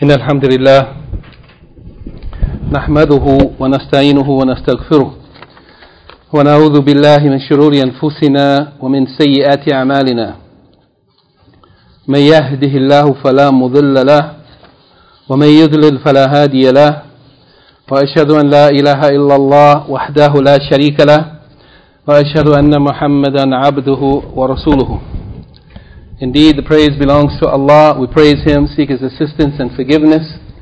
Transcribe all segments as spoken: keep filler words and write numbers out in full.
إن الحمد لله نحمده ونستعينه ونستغفره ونعوذ بالله من شرور أنفسنا ومن سيئات أعمالنا من يهده الله فلا مضل له ومن يضلل فلا هادي له وأشهد أن لا إله إلا الله وحده لا شريك له وأشهد أن محمدا عبده ورسوله. Indeed, the praise belongs to Allah. We praise Him, seek His assistance and forgiveness,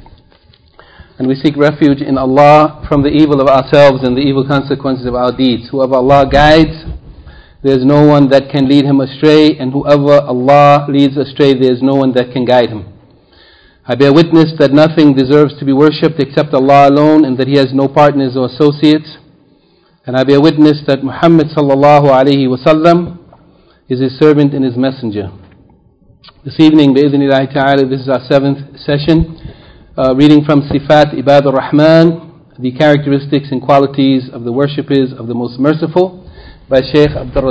and we seek refuge in Allah from the evil of ourselves and the evil consequences of our deeds. Whoever Allah guides, there is no one that can lead him astray, and whoever Allah leads astray, there is no one that can guide him. I bear witness that nothing deserves to be worshipped except Allah alone, and that He has no partners or associates. And I bear witness that Muhammad sallallahu alaihi wasallam is His servant and His messenger. This evening, bi'idhnillahi ta'ala, this is our seventh session, uh, reading from Sifat Ibad al-Rahman, the characteristics and qualities of the worshippers of the Most Merciful, by Shaykh Abdul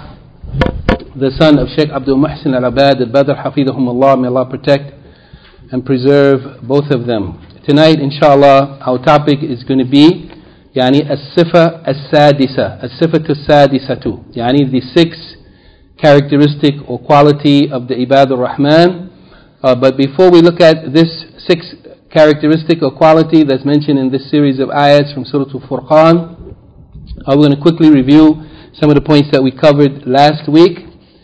Razak, the son of Shaykh Abdul Muhsin al-Abad al-Badr, hafidhahumullah. May Allah protect and preserve both of them. Tonight, inshallah, our topic is going to be yani as-sifa as-sadisa, as-sifatu as-sadisatu, yani the six characteristic or quality of the Ibad al-Rahman. Uh, but before we look at this six characteristic or quality that's mentioned in this series of ayats from Surah Al-Furqan, uh, we're going to quickly review some of the points that we covered last week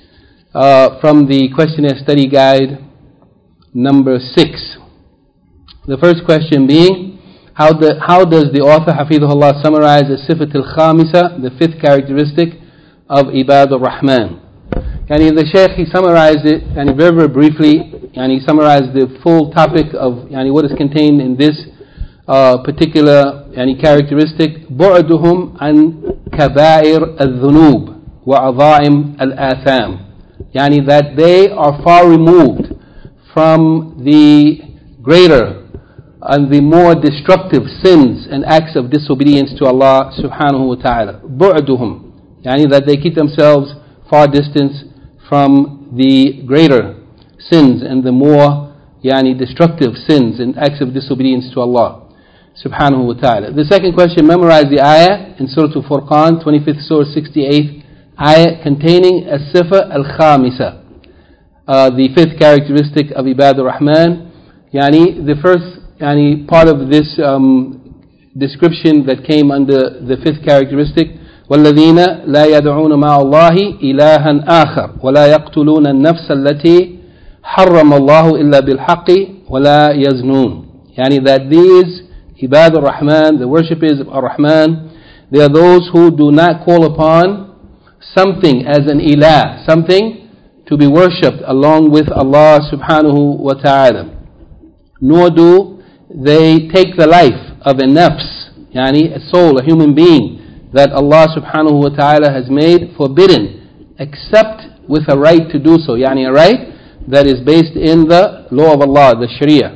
uh, from the questionnaire study guide number six. The first question being, how, the, how does the author Hafidhullah summarize the Sifat al-Khamisa, the fifth characteristic of Ibad al-Rahman? Yani the Shaykh, he summarized it yani very very briefly, and he summarized the full topic of yani what is contained in this uh, particular yani characteristic. بُعْدُهُمْ عَنْ كَبَائِرْ الذُّنُوبِ وَعَظَائِمْ الْآثَامِ, yani that they are far removed from the greater and the more destructive sins and acts of disobedience to Allah subhanahu wa ta'ala. بُعْدُهُمْ, yani that they keep themselves far distance from the greater sins and the more yani destructive sins and acts of disobedience to Allah subhanahu wa ta'ala. The second question, memorize the ayah in Surah Al-Furqan, twenty-fifth Surah, sixty-eighth ayah, containing as-sifa al-khamisa, uh, the fifth characteristic of Ibad al-Rahman. Yani the first yani part of this um, description that came under the fifth characteristic, والذين لا يدعون مع الله إلها آخر ولا يقتلون النفس التي حرم الله إلا بالحق ولا يزنون. Yani that these Ibad al-Rahman, the worshippers of al-Rahman, they are those who do not call upon something as an ilah, something to be worshipped along with Allah subhanahu wa ta'ala, nor do they take the life of a nafs, yani a soul, a human being that Allah subhanahu wa ta'ala has made forbidden, except with a right to do so, yani a right that is based in the law of Allah, the Sharia.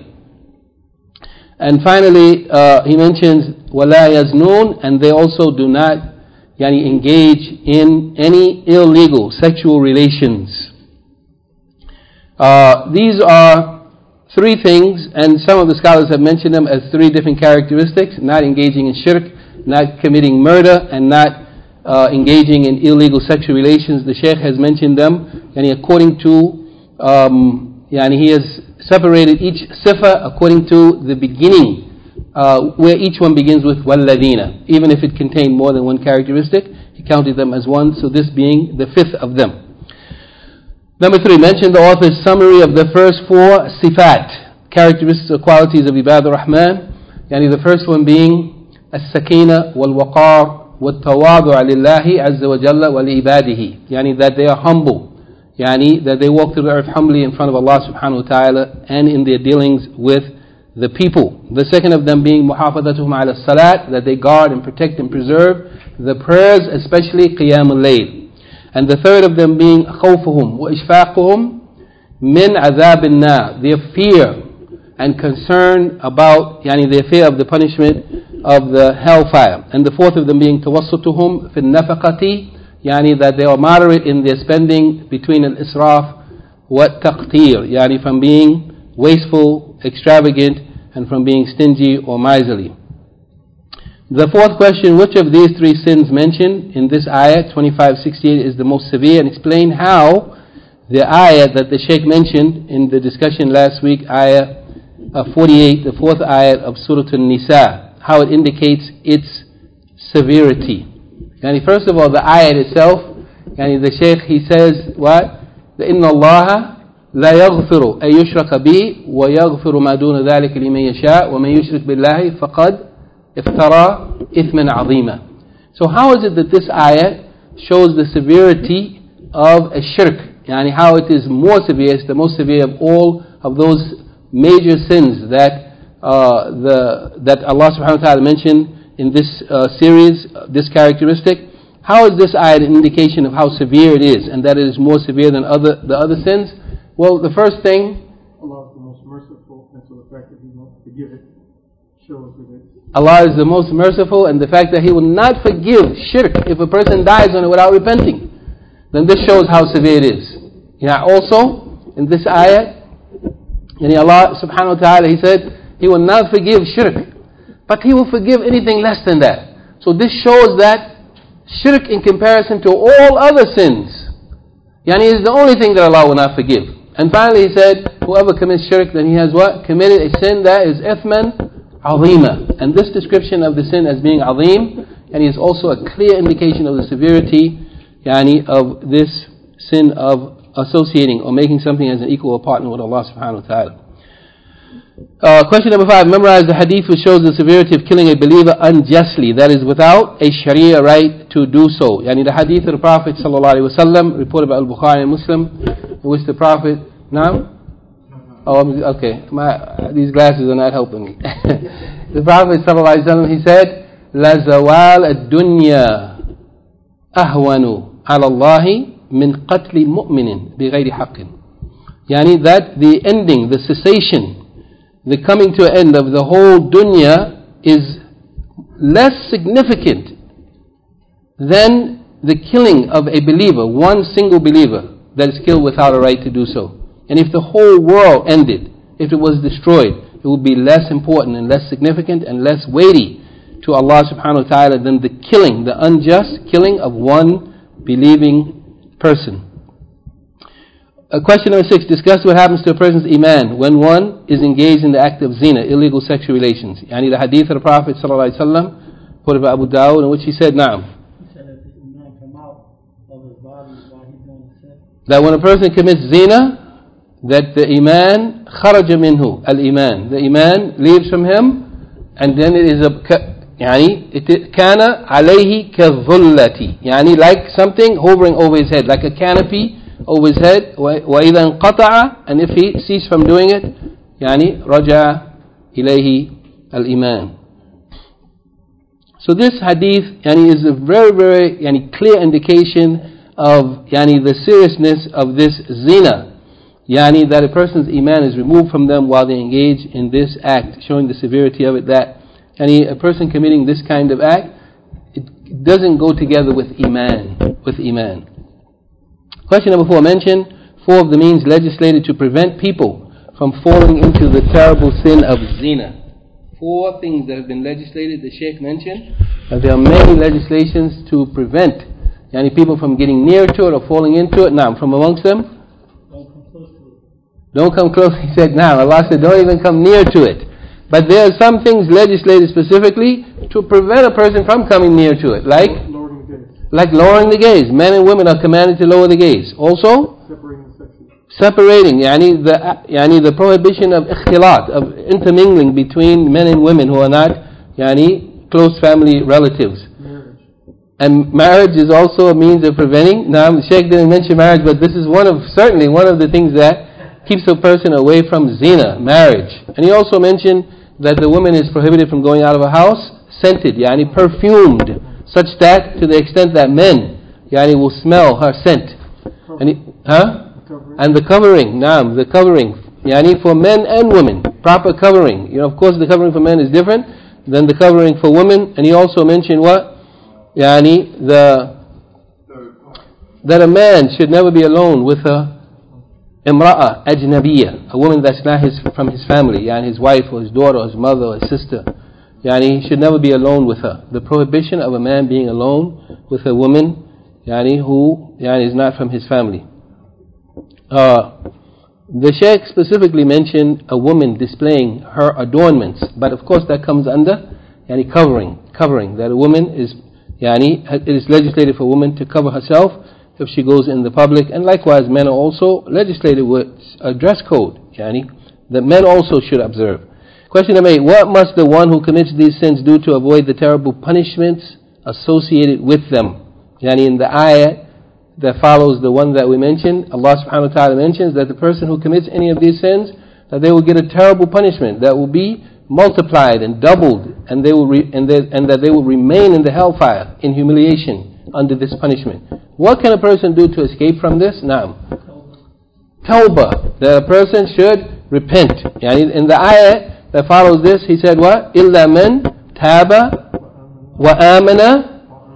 And finally, uh, he mentions وَلَا يَزْنُونَ, and they also do not yani engage in any illegal sexual relations. Uh, these are three things, and some of the scholars have mentioned them as three different characteristics: not engaging in shirk, not committing murder, and not uh, engaging in illegal sexual relations. The Shaykh has mentioned them, and according to, um, yani he has separated each sifa according to the beginning, uh, where each one begins with وَالَّذِينَ. Even if it contained more than one characteristic, he counted them as one, so this being the fifth of them. Number three, mentioned the author's summary of the first four sifat, characteristics or qualities of Ibad al-Rahman. Yani the first one being السكينة والوقار والتواضع لله عز وجل ولعباده, يعني that they are humble, yani that they walk through the earth humbly in front of Allah subhanahu wa ta'ala and in their dealings with the people. The second of them being محافظتهم على الصلاة, that they guard and protect and preserve the prayers, especially قيام الليل. And the third of them being خوفهم وإشفاقهم من عذاب النار, their fear and concern about yani their fear of the punishment of the hellfire. And the fourth of them being توسطهم في النفقة, yani that they are moderate in their spending between al-israf wa taqtir, yani from being wasteful being extravagant and from being stingy or miserly. The fourth question, which of these three sins mentioned in this ayah, twenty-five sixty-eight, is the most severe? And explain how the ayah that the Shaykh mentioned in the discussion last week, ayah uh, forty-eight, the fourth ayah of Surah An-Nisa, how it indicates its severity. Yani first of all, the ayah itself, yani the Shaykh, he says, what? إِنَّ اللَّهَ لَا يَغْفِرُ أَن يُشْرَكَ بِهِ وَيَغْفِرُ مَا دُونَ ذَلِكَ لِمَن يَشَاءُ وَمَن يُشْرِكْ بِاللَّهِ فَقَدْ افترى إثما عظيما. So how is it that this ayah shows the severity of a shirk? Yani how it is more severe, it's the most severe of all of those major sins that uh, the that Allah subhanahu wa ta'ala mentioned in this uh, series, uh, this characteristic. How is this ayah an indication of how severe it is and that it is more severe than other the other sins? Well, the first thing, Allah is the most merciful, and so the fact that He won't forgive it shows that it Allah is the most merciful, and the fact that He will not forgive shirk if a person dies on it without repenting, then this shows how severe it is. Yeah, also, in this ayah, yani Allah subhanahu wa ta'ala, He said, He will not forgive shirk, but He will forgive anything less than that. So this shows that shirk in comparison to all other sins, yani is the only thing that Allah will not forgive. And finally He said, whoever commits shirk, then he has what? Committed a sin that is ithman عظيمة. And this description of the sin as being عظيم, and is also a clear indication of the severity yani, of this sin of associating or making something as an equal or partner with Allah subhanahu wa ta'ala. Uh, question number five, memorize the hadith which shows the severity of killing a believer unjustly, that is without a sharia right to do so. Yani the hadith of the Prophet sallallahu alaihi wasallam, reported by Al-Bukhari and Muslim, in which the Prophet, now, oh, okay, my, these glasses are not helping me. The Prophet ﷺ, he said, "La zawal ad-dunya ahwanu ala Allahi min qatli mu'minin bighayri haqqin." Yani that the ending, the cessation, the coming to an end of the whole dunya is less significant than the killing of a believer, one single believer that is killed without a right to do so. And if the whole world ended, if it was destroyed, it would be less important and less significant and less weighty to Allah subhanahu wa ta'ala than the killing, the unjust killing of one believing person. Uh, question number six, discuss what happens to a person's iman when one is engaged in the act of zina, illegal sexual relations. Yani the hadith of the Prophet sallallahu alaihi wasallam, quoted by Abu Dawud, in which he said, Naam, that when a person commits zina, that the iman kharaja minhu, al-iman, the iman leaves from him, and then it is a yani it kana alayhi kadhullati, yani like something hovering over his head, like a canopy over his head. Wa idha inqata'a, and if he ceased from doing it, yani raja ilayhi al-iman. So this hadith yani is a very very yani clear indication of yani the seriousness of this zina. Yani that a person's iman is removed from them while they engage in this act, showing the severity of it, that yani a person committing this kind of act, it doesn't go together with iman, with iman. Question number four, mention four of the means legislated to prevent people from falling into the terrible sin of zina. Four things that have been legislated, the Shaykh mentioned, that there are many legislations to prevent yani people from getting near to it or falling into it. Now, from amongst them, don't come close. He said, now, Allah said, don't even come near to it. But there are some things legislated specifically to prevent a person from coming near to it. Like lowering the gaze. Like lowering the gaze. Men and women are commanded to lower the gaze. Also, separating the sexes. Separating, yani the, yani the prohibition of ikhtilat, of intermingling between men and women who are not yani close family relatives. Marriage. And marriage is also a means of preventing. Now, the Shaykh didn't mention marriage, but this is one of, certainly one of the things that keeps a person away from zina, marriage. And he also mentioned that the woman is prohibited from going out of a house scented, yani perfumed, such that to the extent that men yani will smell her scent. And he, huh? And the covering, naam, the covering, yani for men and women, proper covering. You know, of course the covering for men is different than the covering for women. And he also mentioned what? Yani the that a man should never be alone with a imra'a ajnabiyya, a woman that's not his, from his family, yani his wife or his daughter or his mother or his sister, yani he should never be alone with her. The prohibition of a man being alone with a woman yani who yani is not from his family. Uh, the Shaykh specifically mentioned a woman displaying her adornments, but of course that comes under yani covering, covering, that a woman is, yani it is legislated for a woman to cover herself if she goes in the public, and likewise men are also legislated with a dress code, yani that men also should observe. Question number eight, what must the one who commits these sins do to avoid the terrible punishments associated with them? Yani in the ayah that follows the one that we mentioned, Allah subhanahu wa ta'ala mentions that the person who commits any of these sins, that they will get a terrible punishment that will be multiplied and doubled, and they will re- and, they, and that they will remain in the hellfire in humiliation under this punishment. What can a person do to escape from this? Naam. Tawbah. That a person should repent. Yani in the ayah that follows this, he said what? إِلَّا مَنْ تَابَ وَآمَنَ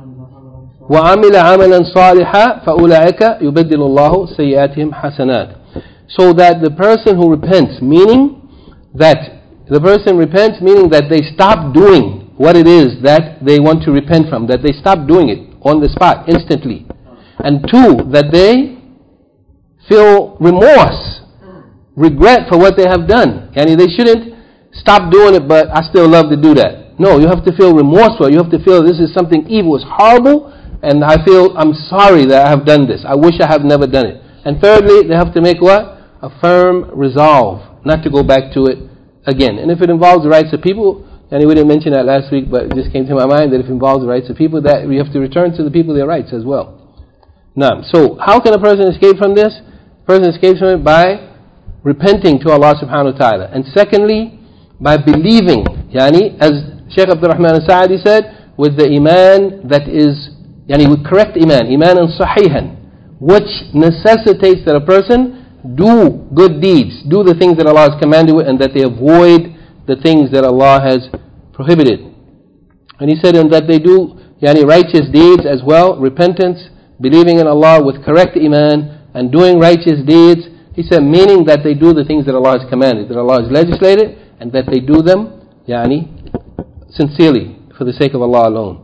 وَعَمِلَ عَمَلًا صَالِحًا فَأُولَئِكَ يُبَدِّلُ اللَّهُ سَيِّئَاتِهِمْ حَسَنَاتٍ. So that the person who repents, meaning that the person repents, meaning that they stop doing what it is that they want to repent from, that they stop doing it on the spot, instantly. And two, that they feel remorse, regret for what they have done. Yani they shouldn't stop doing it, but I still love to do that. No, you have to feel remorseful. You have to feel this is something evil, it's horrible, and I feel I'm sorry that I have done this. I wish I have never done it. And thirdly, they have to make what? A firm resolve not to go back to it again. And if it involves the rights of people, and we didn't mention that last week, but it just came to my mind that if it involves the rights of people, that we have to return to the people their rights as well. Now, so how can a person escape from this? A person escapes from it by repenting to Allah subhanahu wa ta'ala. And secondly, by believing, yani, as Shaykh Abdul Rahman al-Sa'adi said, with the iman that is, yani with correct iman, iman and sahihan, which necessitates that a person do good deeds, do the things that Allah has commanded with, and that they avoid the things that Allah has prohibited. And he said, and that they do yani righteous deeds as well, repentance, believing in Allah with correct iman, and doing righteous deeds. He said, meaning that they do the things that Allah has commanded, that Allah has legislated, and that they do them yani sincerely, for the sake of Allah alone.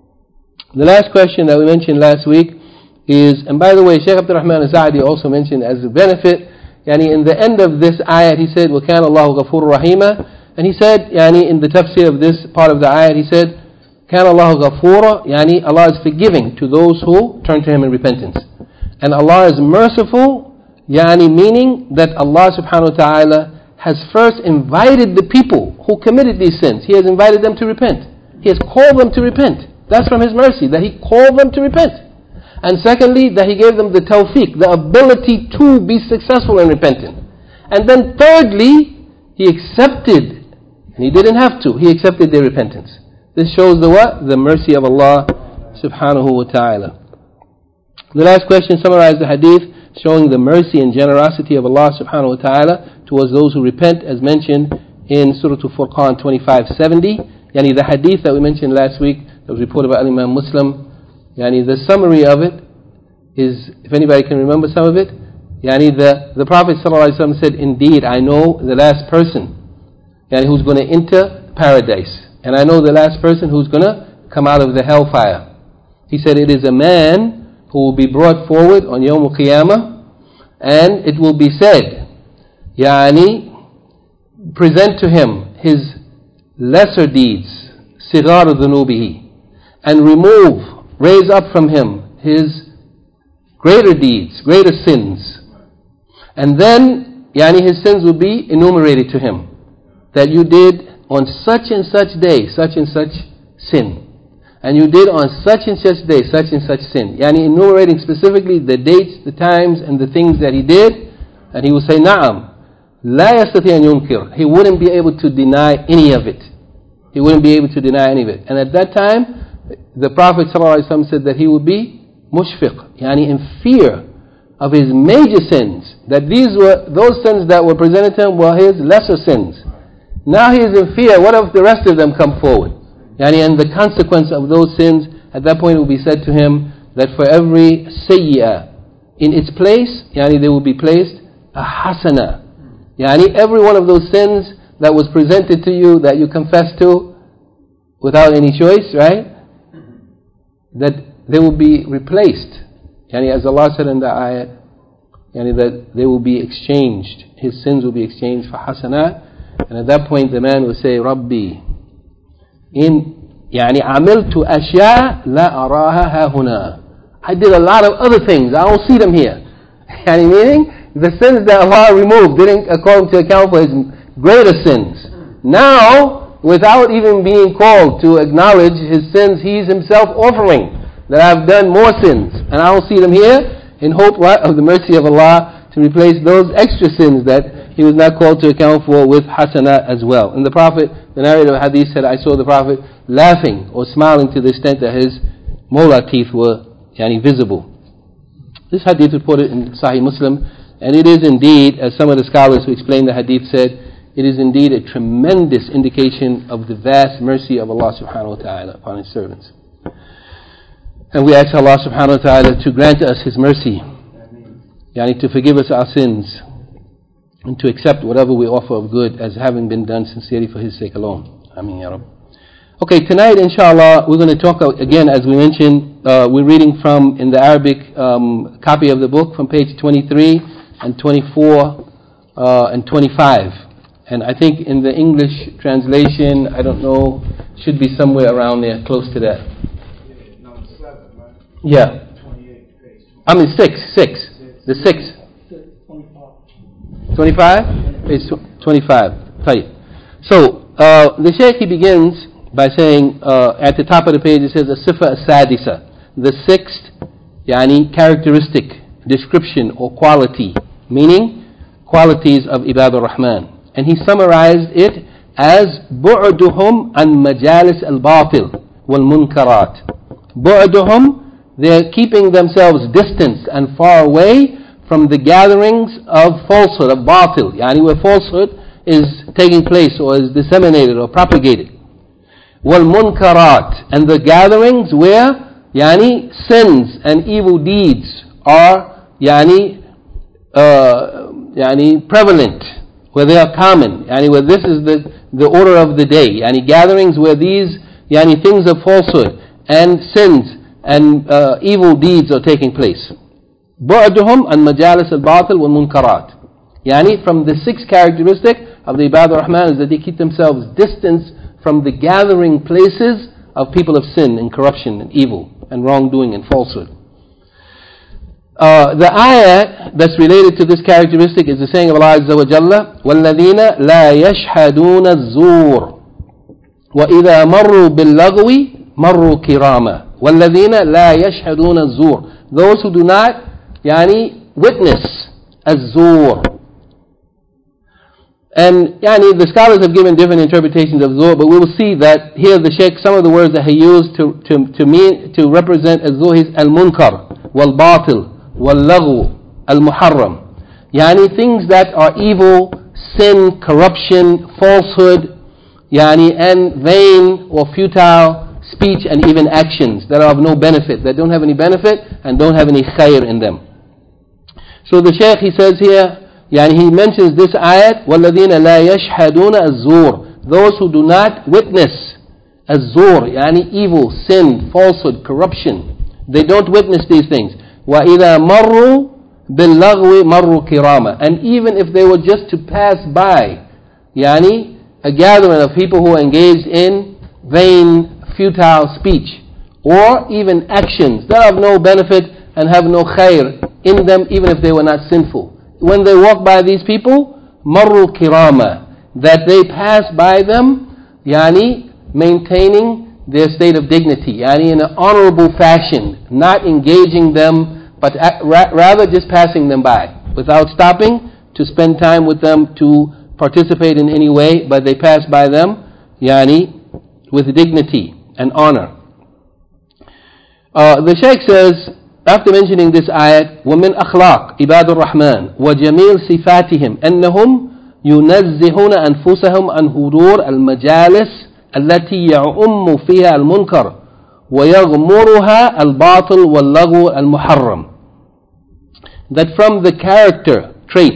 The last question that we mentioned last week is, and by the way, Shaykh Abdul Rahman al-Sa'adi also mentioned as a benefit, yani in the end of this ayat, he said, وَكَانَ اللَّهُ غَفُورٌ رَحِيمًا. And he said, yani in the tafsir of this part of the ayat, he said, كَانَ اللَّهُ غَفُورًا, yani Allah is forgiving to those who turn to Him in repentance. And Allah is merciful, yani meaning that Allah subhanahu wa ta'ala has first invited the people who committed these sins. He has invited them to repent. He has called them to repent. That's from His mercy, that He called them to repent. And secondly, that He gave them the tawfiq, the ability to be successful in repenting. And then thirdly, He accepted, and He didn't have to, He accepted their repentance. This shows the what? The mercy of Allah subhanahu wa ta'ala. The last question summarized the hadith showing the mercy and generosity of Allah subhanahu wa ta'ala towards those who repent, as mentioned in Surah Al-Furqan twenty-five seventy. Yani the hadith that we mentioned last week that was reported by Imam Muslim. Yani the summary of it is, if anybody can remember some of it, yani the, the Prophet ﷺ said, indeed I know the last person yani who's going to enter paradise, and I know the last person who's going to come out of the hellfire. He said, it is a man who will be brought forward on Yawm al-Qiyamah, and it will be said, yani present to him his lesser deeds, sigaru dhunubihi, and remove, raise up from him his greater deeds, greater sins. And then, yani his sins will be enumerated to him. That you did on such and such day, such and such sin. And you did on such and such day, such and such sin. Yani enumerating specifically the dates, the times, and the things that he did. And he will say, Na'am, la yastati an yunkir. He wouldn't be able to deny any of it. He wouldn't be able to deny any of it. And at that time, the Prophet ﷺ said that he would be mushfiq, yani in fear of his major sins. That these were, those sins that were presented to him were his lesser sins. Now he is in fear, what if the rest of them come forward? Yani, and the consequence of those sins, at that point it will be said to him that for every sayyah in its place, yani there will be placed a hasana. Yani every one of those sins that was presented to you that you confessed to without any choice, right? That they will be replaced. Yani as Allah said in the ayat, yani that they will be exchanged. His sins will be exchanged for hasanat. And at that point the man will say, Rabbi, in يعني عملت أشياء لا أراها ها هنا. I did a lot of other things, I don't see them here. يعني meaning, the sins that Allah removed didn't call him to account for his greater sins. Now, without even being called to acknowledge his sins, he's himself offering that I've done more sins, and I don't see them here, in hope of the mercy of Allah to replace those extra sins that he was not called to account for with hasanah as well. And the Prophet, the narrator of hadith said, I saw the Prophet laughing or smiling to the extent that his molar teeth were yani, visible. This hadith reported in Sahih Muslim, and it is indeed, as some of the scholars who explain the hadith said, it is indeed a tremendous indication of the vast mercy of Allah subhanahu wa ta'ala upon His servants. And we ask Allah subhanahu wa ta'ala to grant us His mercy, yani to forgive us our sins, and to accept whatever we offer of good as having been done sincerely for His sake alone. Ameen ya Rabb. Okay, tonight inshallah we're going to talk again, as we mentioned, uh, we're reading from, in the Arabic um, copy of the book, from page twenty-three and twenty-four uh, and twenty-five. And I think in the English translation, I don't know, should be somewhere around there, close to that. Number seven, right? Yeah. twenty-eight, page. I mean six, six. The six. twenty-five? Page twenty-five. Tayyib. So, uh, the Shaykh, he begins by saying, uh, at the top of the page it says, As-Sifa As-Sadisa, the sixth, yani, characteristic, description or quality, meaning qualities of Ibadur Rahman. And he summarized it as bu'duhum an majalis al-batil wal-munkarat. Bu'duhum, they're keeping themselves distant and far away from the gatherings of falsehood, of batil, yani where falsehood is taking place or is disseminated or propagated. Wal-munkarat, and the gatherings where yani sins and evil deeds are yani uh, yani prevalent, where they are common, yani where this is the, the order of the day, yani gatherings where these yani things of falsehood and sins and uh, evil deeds are taking place. Bu'duhum an majalis al-batil wal munkarat. Yani from the sixth characteristic of the Ibadur Rahman is that they keep themselves distant from the gathering places of people of sin and corruption and evil and wrongdoing and falsehood. Uh, the ayah that's related to this characteristic is the saying of Allah Azza wa Jalla, وَالَّذِينَ لَا يَشْهَدُونَ الزُّورَ وَإِذَا مَرُّوا بِاللَّغْوِ مَرُّوا كِرَامًا وَالَّذِينَ لَا يَشْهَدُونَ الزُّورَ, those who do not yani, witness az-zur. And yani, the scholars have given different interpretations of zur, but we will see that here the Shaykh, some of the words that he used to, to, to, mean, to represent az-zur is al-munkar, wal-batil, wal-laghu, al-muharram. Yani things that are evil, sin, corruption, falsehood, yani, and vain or futile speech and even actions that are of no benefit, that don't have any benefit and don't have any khair in them. So the Shaykh, he says here, yani he mentions this ayat, وَالَّذِينَ لَا يَشْهَدُونَ الزُّورَ, those who do not witness az-zur, yani evil, sin, falsehood, corruption. They don't witness these things. وَإِذَا مَرُّوا بِاللَّغْوِ مَرُّوا كِرَامًا, and even if they were just to pass by, yani a gathering of people who are engaged in vain, futile speech, or even actions that have no benefit and have no khair in them, even if they were not sinful. When they walk by these people, marru kirama, that they pass by them, yani maintaining their state of dignity, yani in an honorable fashion, not engaging them, but rather just passing them by, without stopping to spend time with them, to participate in any way, but they pass by them, yani with dignity and honor. Uh, the Shaykh says, after mentioning this ayat, وَمِنْ أَخْلَاقِ عِبَادُ الرَّحْمَنِ وَجَمِيلِ صِفَاتِهِمْ أَنَّهُمْ يُنَزِّهُونَ أَنفُسَهُمْ عَنْ حُضُورِ الْمَجَالِسِ التي يعم فيها المنكر ويغمرها الباطل واللغو المحرم. That from the character traits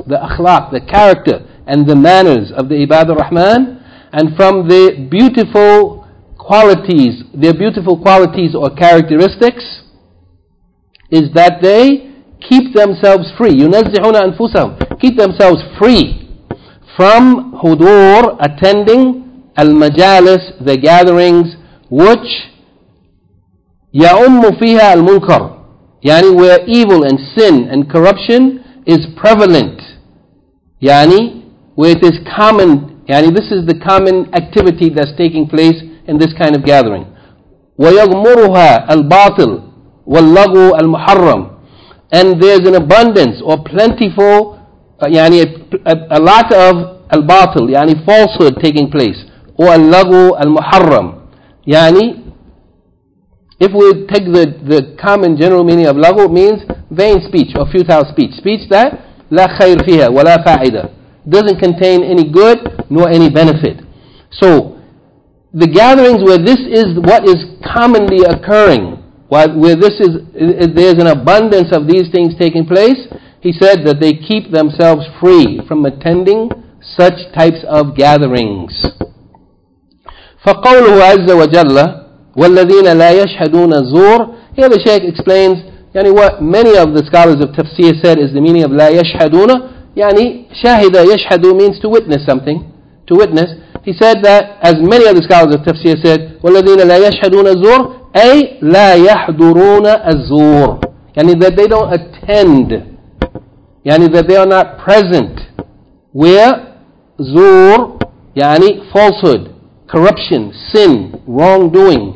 the akhlaq, the character and the manners of the Ibadur Rahman, and from the beautiful qualities, their beautiful qualities or characteristics, is that they keep themselves free. يُنَزِّحُونَ أَنفُسَهُمْ, keep themselves free from hudur, attending al-majalis, the gatherings, which يَأُمُّ فِيهَا الْمُنْكَرُ, yani where evil and sin and corruption is prevalent, yani where it is common, yani this is the common activity that's taking place in this kind of gathering. وَيَغْمُرُهَا الْبَاطِلُ وَاللَّغُوُ الْمُحَرَّمُ, and there's an abundance or plentiful, uh, yani a, a, a lot of al-batil, yani falsehood taking place, or al-laghu al-muharram. Yani if we take the, the common general meaning of laghu, means vain speech or futile speech, speech that la khayr fiha wa la fa'ida, doesn't contain any good nor any benefit. So the gatherings where this is what is commonly occurring, where this is, there's an abundance of these things taking place, he said that they keep themselves free from attending such types of gatherings. فَقَوْلُهُ عَزَّ وَجَلَّ وَالَّذِينَ لَا يَشْهَدُونَ الزُّورَ, here the Shaykh explains yani what many of the scholars of tafsir said is the meaning of لَا يَشْهَدُونَ, yani shahida yashhadu means to witness something, to witness. He said that, as many of the scholars of tafsir said, وَالَّذِينَ لَا يَشْهَدُونَ الزُّورَ, أي لا يحضرون الزور, yani that they don't attend, yani that they are not present where zur, yani falsehood, corruption, sin, wrongdoing,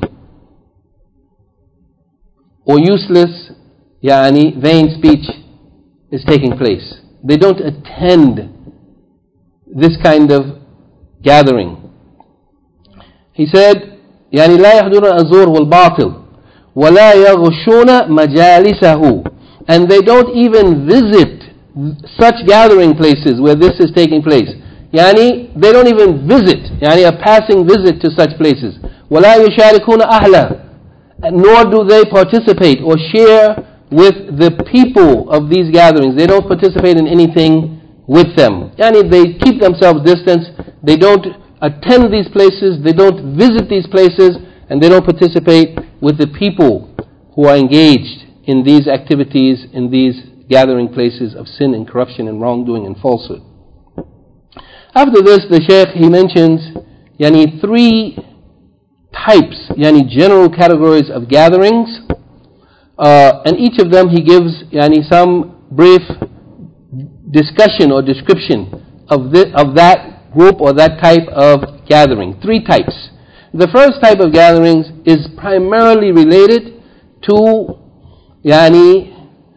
or useless, yani vain speech is taking place. They don't attend this kind of gathering. He said, يعني لا يحضرون الزور والباطل ولا يغشون مجالسه, and they don't even visit such gathering places where this is taking place. يعني they don't even visit, يعني a passing visit to such places. ولا يشاركون أهله, nor do they participate or share with the people of these gatherings. They don't participate in anything with them. Yani they keep themselves distant. They don't attend these places, they don't visit these places, and they don't participate with the people who are engaged in these activities, in these gathering places of sin and corruption and wrongdoing and falsehood. After this, the Shaykh, he mentions yani three types, yani general categories of gatherings, uh, and each of them he gives yani some brief discussion or description of, this, of that group or that type of gathering. Three types. The first type of gatherings is primarily related to yani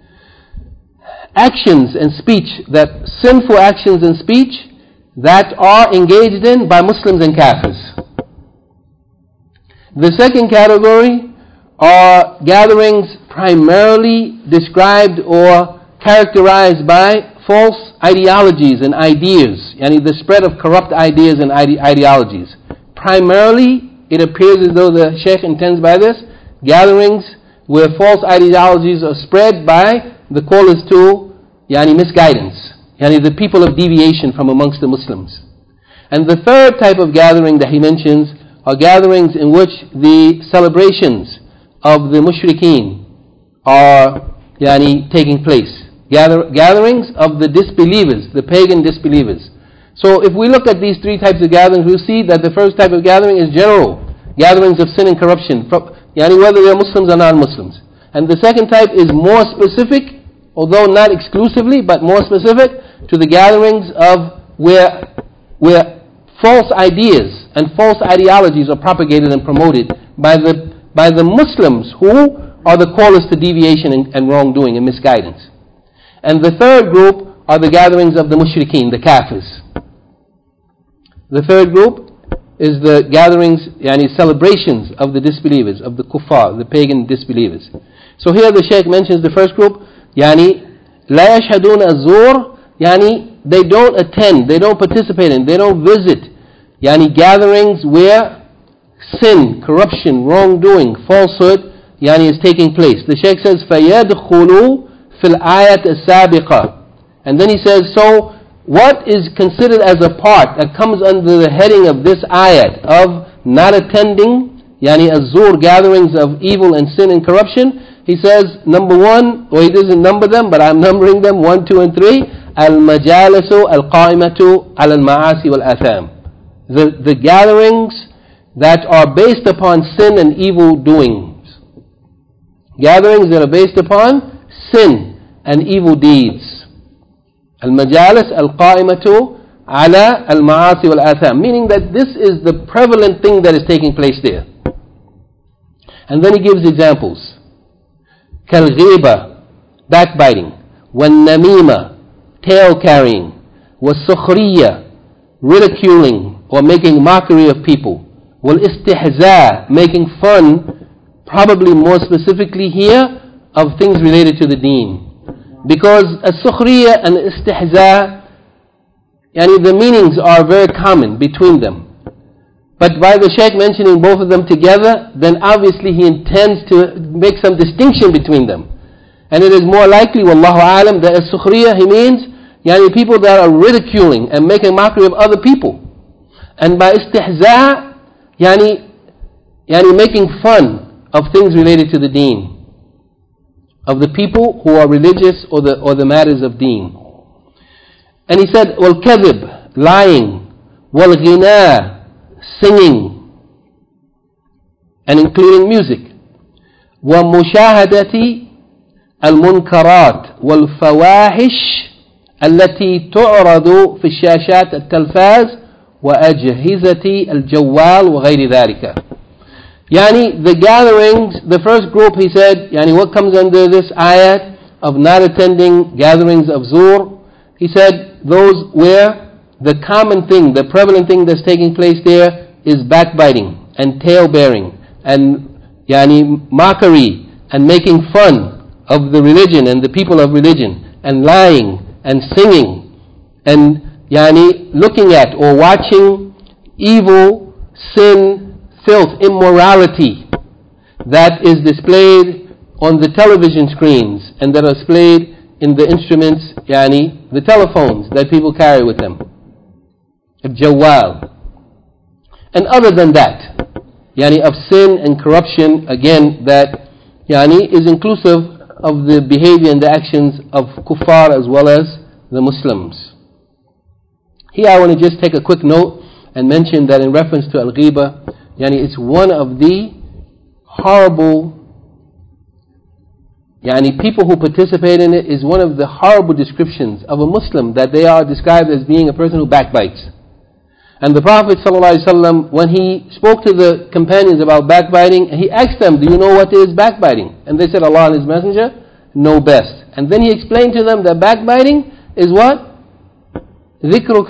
actions and speech, that sinful actions and speech that are engaged in by Muslims and Kafirs. The second category are gatherings primarily described or characterized by false ideologies and ideas, yani the spread of corrupt ideas and ide- ideologies. Primarily, it appears as though the Shaykh intends by this, gatherings where false ideologies are spread by the callers to yani misguidance, yani the people of deviation from amongst the Muslims. And the third type of gathering that he mentions are gatherings in which the celebrations of the mushrikeen are yani taking place. Gather, gatherings of the disbelievers, the pagan disbelievers. So if we look at these three types of gatherings, we'll see that the first type of gathering is general, gatherings of sin and corruption, yani whether they are Muslims or non-Muslims. And the second type is more specific, although not exclusively, but more specific to the gatherings of where, where false ideas and false ideologies are propagated and promoted by the, by the Muslims who are the callers to deviation and, and wrongdoing and misguidance. And the third group are the gatherings of the mushrikeen, the kafirs. The third group is the gatherings, yani celebrations of the disbelievers, of the kuffar, the pagan disbelievers. So here the Shaykh mentions the first group, yani لا يشهدون الزور, yani they don't attend, they don't participate in, they don't visit, yani gatherings where sin, corruption, wrongdoing, falsehood, yani is taking place. The Shaykh says فَيَدْخُلُوا في الآية السابقة, And then he says, so what is considered as a part that comes under the heading of this ayat of not attending, yani az-zur, gatherings of evil and sin and corruption? He says, number one, or he doesn't number them, but I'm numbering them, one, two, and three, al-majalisu al-qa'imatu al-ma'asi wal-atham. The, the gatherings that are based upon sin and evil doings. Gatherings that are based upon sin and evil deeds. Al-majalis al-qa'imatu ala al-ma'asi wal-atham. Meaning that this is the prevalent thing that is taking place there. And then he gives examples. Kal-ghiba, backbiting. Wal-namima, tail carrying. Was-sukhriya, ridiculing or making mockery of people. Wal-istihza, making fun, probably more specifically here, of things related to the deen. Because as-sukhriya and istihza, yani the meanings are very common between them. But by the Shaykh mentioning both of them together, then obviously he intends to make some distinction between them. And it is more likely, wallahu alam, that as-sukhriya, he means yani people that are ridiculing and making mockery of other people. And by istihza, yani, yani making fun of things related to the deen, of the people who are religious or the, or the matters of deen. And he said, wal-kadhib, lying, wal-ghina, singing, and including music, وَمُشَاهَدَةِ الْمُنْكَرَاتِ وَالْفَوَاحِشِ التي تعرض في الشاشات التلفاز وأجهزة الجوال وغير ذلك. Yani the gatherings, the first group he said, yani what comes under this ayat of not attending gatherings of zur? He said those where the common thing, the prevalent thing that's taking place there is backbiting and tail-bearing and yani mockery and making fun of the religion and the people of religion and lying and singing and yani looking at or watching evil, sin, filth, immorality that is displayed on the television screens and that are displayed in the instruments, yani the telephones that people carry with them. Jawal. And other than that, yani of sin and corruption, again, that yani is inclusive of the behavior and the actions of kuffar as well as the Muslims. Here I want to just take a quick note and mention that in reference to al-ghiba, yani it's one of the horrible, yani people who participate in it is one of the horrible descriptions of a Muslim, that they are described as being a person who backbites. And the Prophet ﷺ, when he spoke to the companions about backbiting, he asked them, do you know what is backbiting? And they said, Allah and His Messenger know best. And then he explained to them that backbiting is what? ذِكْرُكَ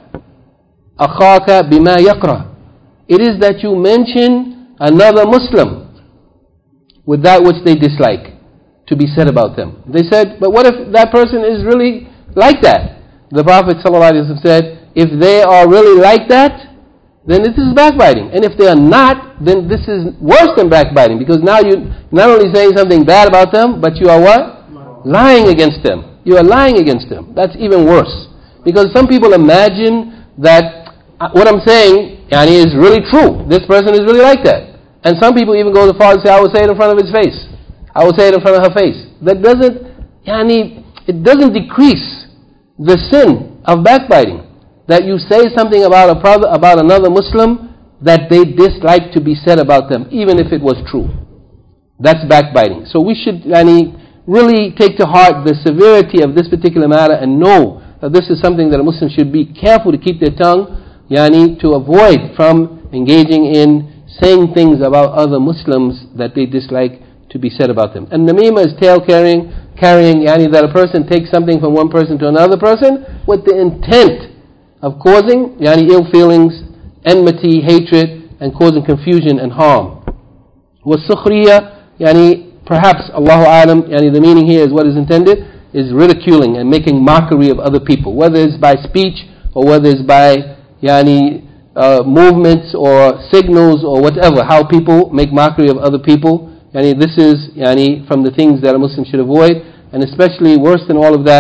أَخَاكَ بِمَا يَقْرَأ. It is that you mention another Muslim with that which they dislike to be said about them. They said, but what if that person is really like that? The Prophet ﷺ said, if they are really like that, then this is backbiting. And if they are not, then this is worse than backbiting, because now you're not only saying something bad about them, but you are what? Lying against them. You are lying against them. That's even worse. Because some people imagine that what I'm saying yani, is really true. This person is really like that. And some people even go so far as to say, I will say it in front of his face. I will say it in front of her face. That doesn't, yani, it doesn't decrease the sin of backbiting. That you say something about a brother, about another Muslim that they dislike to be said about them, even if it was true. That's backbiting. So we should yani, really take to heart the severity of this particular matter and know that this is something that a Muslim should be careful to keep their tongue, yani, to avoid from engaging in saying things about other Muslims that they dislike to be said about them. And namima is tail carrying, carrying yani, that a person takes something from one person to another person with the intent of causing yani, ill feelings, enmity, hatred, and causing confusion and harm. وَالسُّخْرِيَّةِ yani, perhaps, Allahu Alam, yani, the meaning here is what is intended, is ridiculing and making mockery of other people, whether it's by speech or whether it's by yani, uh, movements or signals or whatever, how people make mockery of other people. Yani, this is yani, from the things that a Muslim should avoid, and especially worse than all of that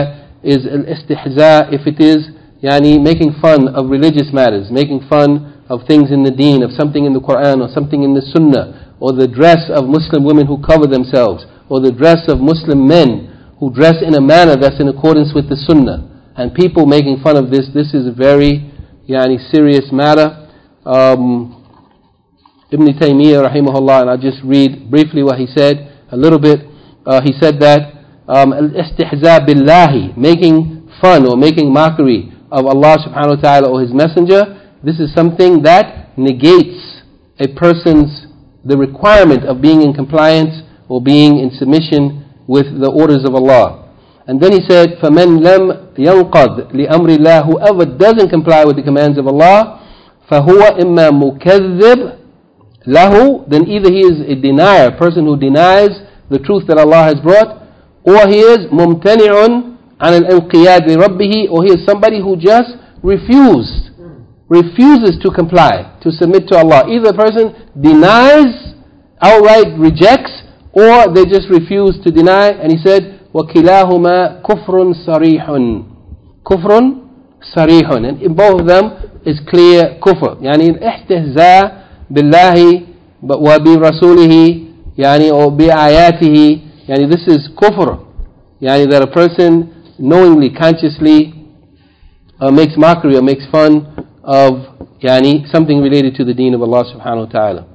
is al-istihza if it is yani making fun of religious matters, making fun of things in the deen, of something in the Quran or something in the Sunnah, or the dress of Muslim women who cover themselves, or the dress of Muslim men who dress in a manner that's in accordance with the Sunnah. And people making fun of this, this is a very yani, serious matter. Um, Ibn Taymiyyah rahimahullah, and I'll just read briefly what he said, a little bit. Uh, he said that um, al-istihza billahi, making fun or making mockery of Allah subhanahu wa ta'ala or His Messenger, this is something that negates a person's, the requirement of being in compliance or being in submission with the orders of Allah. And then he said, فَمَنْ لَمْ يَنْقَضْ لِأَمْرِ اللَّهِ, whoever doesn't comply with the commands of Allah, فَهُوَ إِمَّا مُكَذِّبْ lahu, then either he is a denier, a person who denies the truth that Allah has brought, or he is mumtani'un an al-inqiyad li rabbihi, or he is somebody who just refused, refuses to comply, to submit to Allah. Either the person denies, outright rejects, or they just refuse to deny. And he said, وَكِلَاهُمَا كُفْرٌ صَرِيحٌ كُفْرٌ صَرِيحٌ, and in both of them is clear kufr. يعني الاحتهزاء بالله وبرسوله يعني or بآياته, يعني this is kufr, يعني that a person knowingly, consciously uh, makes mockery or makes fun of يعني something related to the deen of Allah subhanahu wa ta'ala.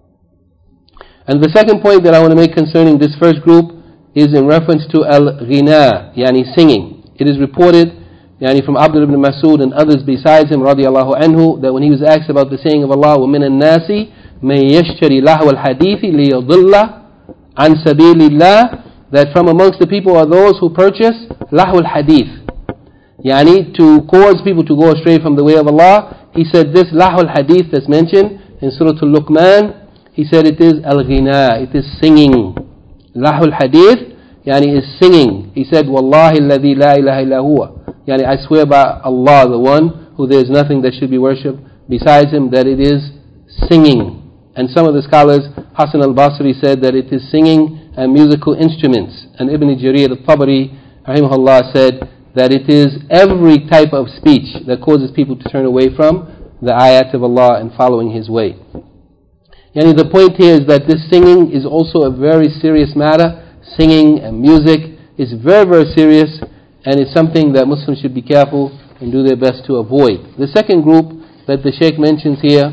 And the second point that I want to make concerning this first group is in reference to al-ghina, yani singing. It is reported yani from Abdullah ibn Mas'ud and others besides him radiallahu anhu that when he was asked about the saying of Allah, وَمِنَ النَّاسِ مَن يَشْتَرِي لَهْوَ الْحَدِيثِ لِيَضِلَّ عَنْ سَبِيلِ اللَّهِ, that from amongst the people are those who purchase lahu al-hadith, yani to cause people to go astray from the way of Allah. He said this lahu al-hadith that's mentioned in Surah Al-Luqman, he said it is al-ghina, it is singing. Lahu al-hadith yani is singing. He said, Wallahi alladhi la ilaha illa huwa, yani I swear by Allah, the one who there is nothing that should be worshipped besides Him, that it is singing. And some of the scholars, Hassan al-Basri said that it is singing and musical instruments. And Ibn Jarir al-Tabari rahimahullah said that it is every type of speech that causes people to turn away from the ayat of Allah and following His way. Yani the point here is that this singing is also a very serious matter. Singing and music is very, very serious, and it's something that Muslims should be careful and do their best to avoid. The second group that the Shaykh mentions here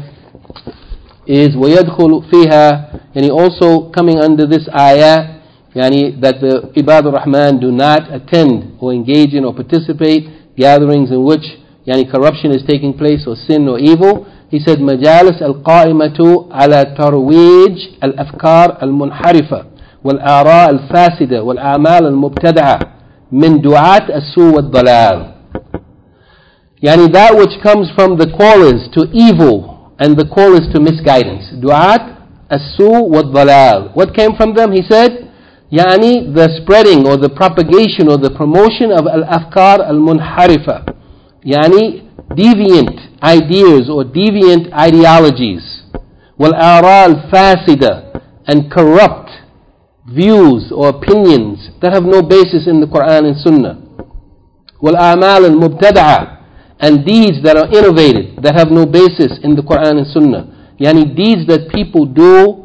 is وَيَدْخُلُ فِيهَا, and also coming under this ayah, yani that the Ibadur Rahman do not attend or engage in or participate gatherings in which yani corruption is taking place or sin or evil. He said مَجَالِسْ الْقَائِمَةُ عَلَى تَرْوِيجِ الْأَفْكَارِ الْمُنْحَرِفَةِ والآراء الفاسدة والأعمال المبتدعة من دعاة السوء والضلال. Yani that which comes from the callers to evil and the callers to misguidance. Du'at as-su' wad-dalal. What came from them? He said, yani the spreading or the propagation or the promotion of al-afkar al-munharifa. Yani deviant ideas or deviant ideologies. Wal-ara al-fasida, and corrupt views or opinions that have no basis in the Quran and Sunnah. Wal-a'mal al-mubtada'a, and deeds that are innovated, that have no basis in the Quran and Sunnah. Yani deeds that people do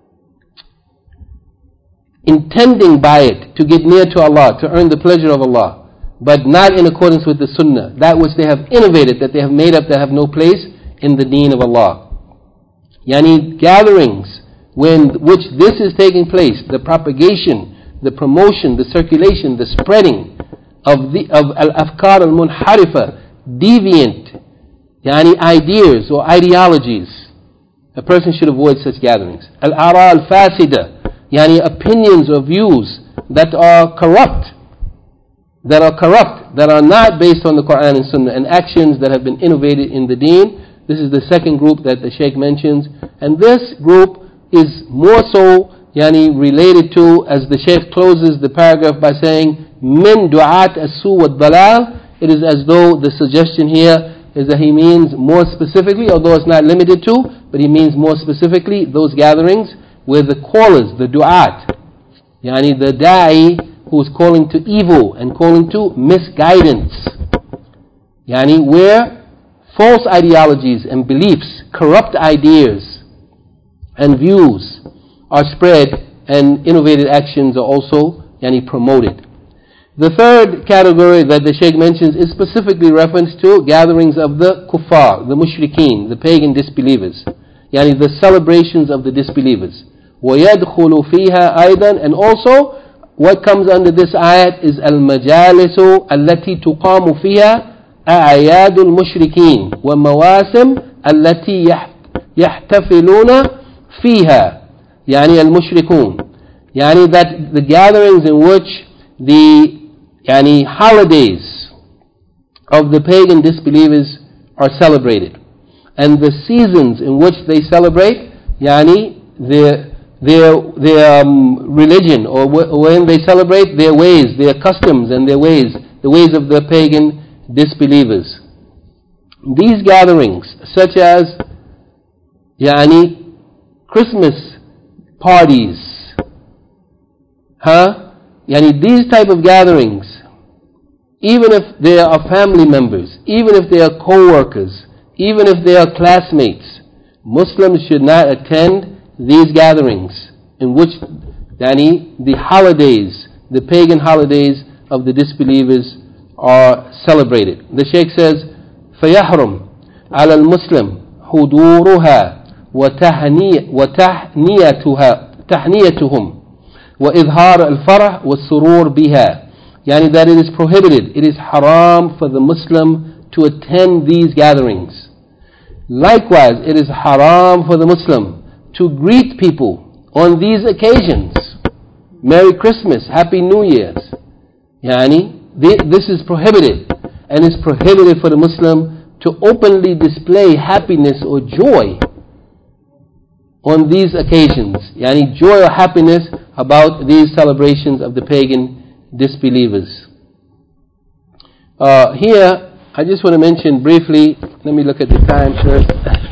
intending by it to get near to Allah, to earn the pleasure of Allah, but not in accordance with the Sunnah. That which they have innovated, that they have made up, that have no place in the deen of Allah. Yani gatherings when which this is taking place, the propagation, the promotion, the circulation, the spreading of the of al-afkar al-munharifa, deviant yani ideas or ideologies, a person should avoid such gatherings. Al-ara al-fasida, yani opinions or views that are corrupt, that are corrupt, that are not based on the Quran and Sunnah, and actions that have been innovated in the deen. This is the second group that the Shaykh mentions, and this group is more so yani related to, as the Shaykh closes the paragraph by saying, min du'at as-su' wad-dalal. It is as though the suggestion here is that he means more specifically, although it's not limited to, but he means more specifically those gatherings where the callers, the du'at, yani the da'i who is calling to evil and calling to misguidance. Yani where false ideologies and beliefs, corrupt ideas and views are spread and innovative actions are also yani promoted. The third category that the Shaykh mentions is specifically reference to gatherings of the kuffar, the mushrikeen, the pagan disbelievers, yani the celebrations of the disbelievers. وَيَدْخُلُ فِيهَا أَيْضًا, and also what comes under this ayat is الْمَجَالِسُ الَّتِي تُقَامُ فِيهَا أَعْيَادُ الْمُشْرِكِينَ وَمَوَاسِمْ الَّتِي يَحْتَفِلُونَ فِيهَا, yani al-mushrikun, yani that the gatherings in which the yani holidays of the pagan disbelievers are celebrated, and the seasons in which they celebrate, yani their their their um, religion, or w- when they celebrate their ways, their customs and their ways, the ways of the pagan disbelievers. These gatherings, such as yani Christmas parties, huh? Yani these type of gatherings, even if they are family members, even if they are co-workers, even if they are classmates, Muslims should not attend these gatherings in which yani, the holidays, the pagan holidays of the disbelievers are celebrated. The Shaykh says, فَيَحْرُمْ عَلَى الْمُسْلِمِ حُضُورُهَا وَتَحْنِيَتُهَا تَحْنِيَتُهُمْ وَإِظْهَارَ الْفَرَحِ وَالسُّرُورِ بِهَا, yani that it is prohibited, it is haram for the Muslim to attend these gatherings. Likewise, it is haram for the Muslim to greet people on these occasions. Merry Christmas, Happy New Year's. Yani, this is prohibited, and it's prohibited for the Muslim to openly display happiness or joy on these occasions, yani joy or happiness about these celebrations of the pagan disbelievers. Uh, here, I just want to mention briefly, let me look at the time first.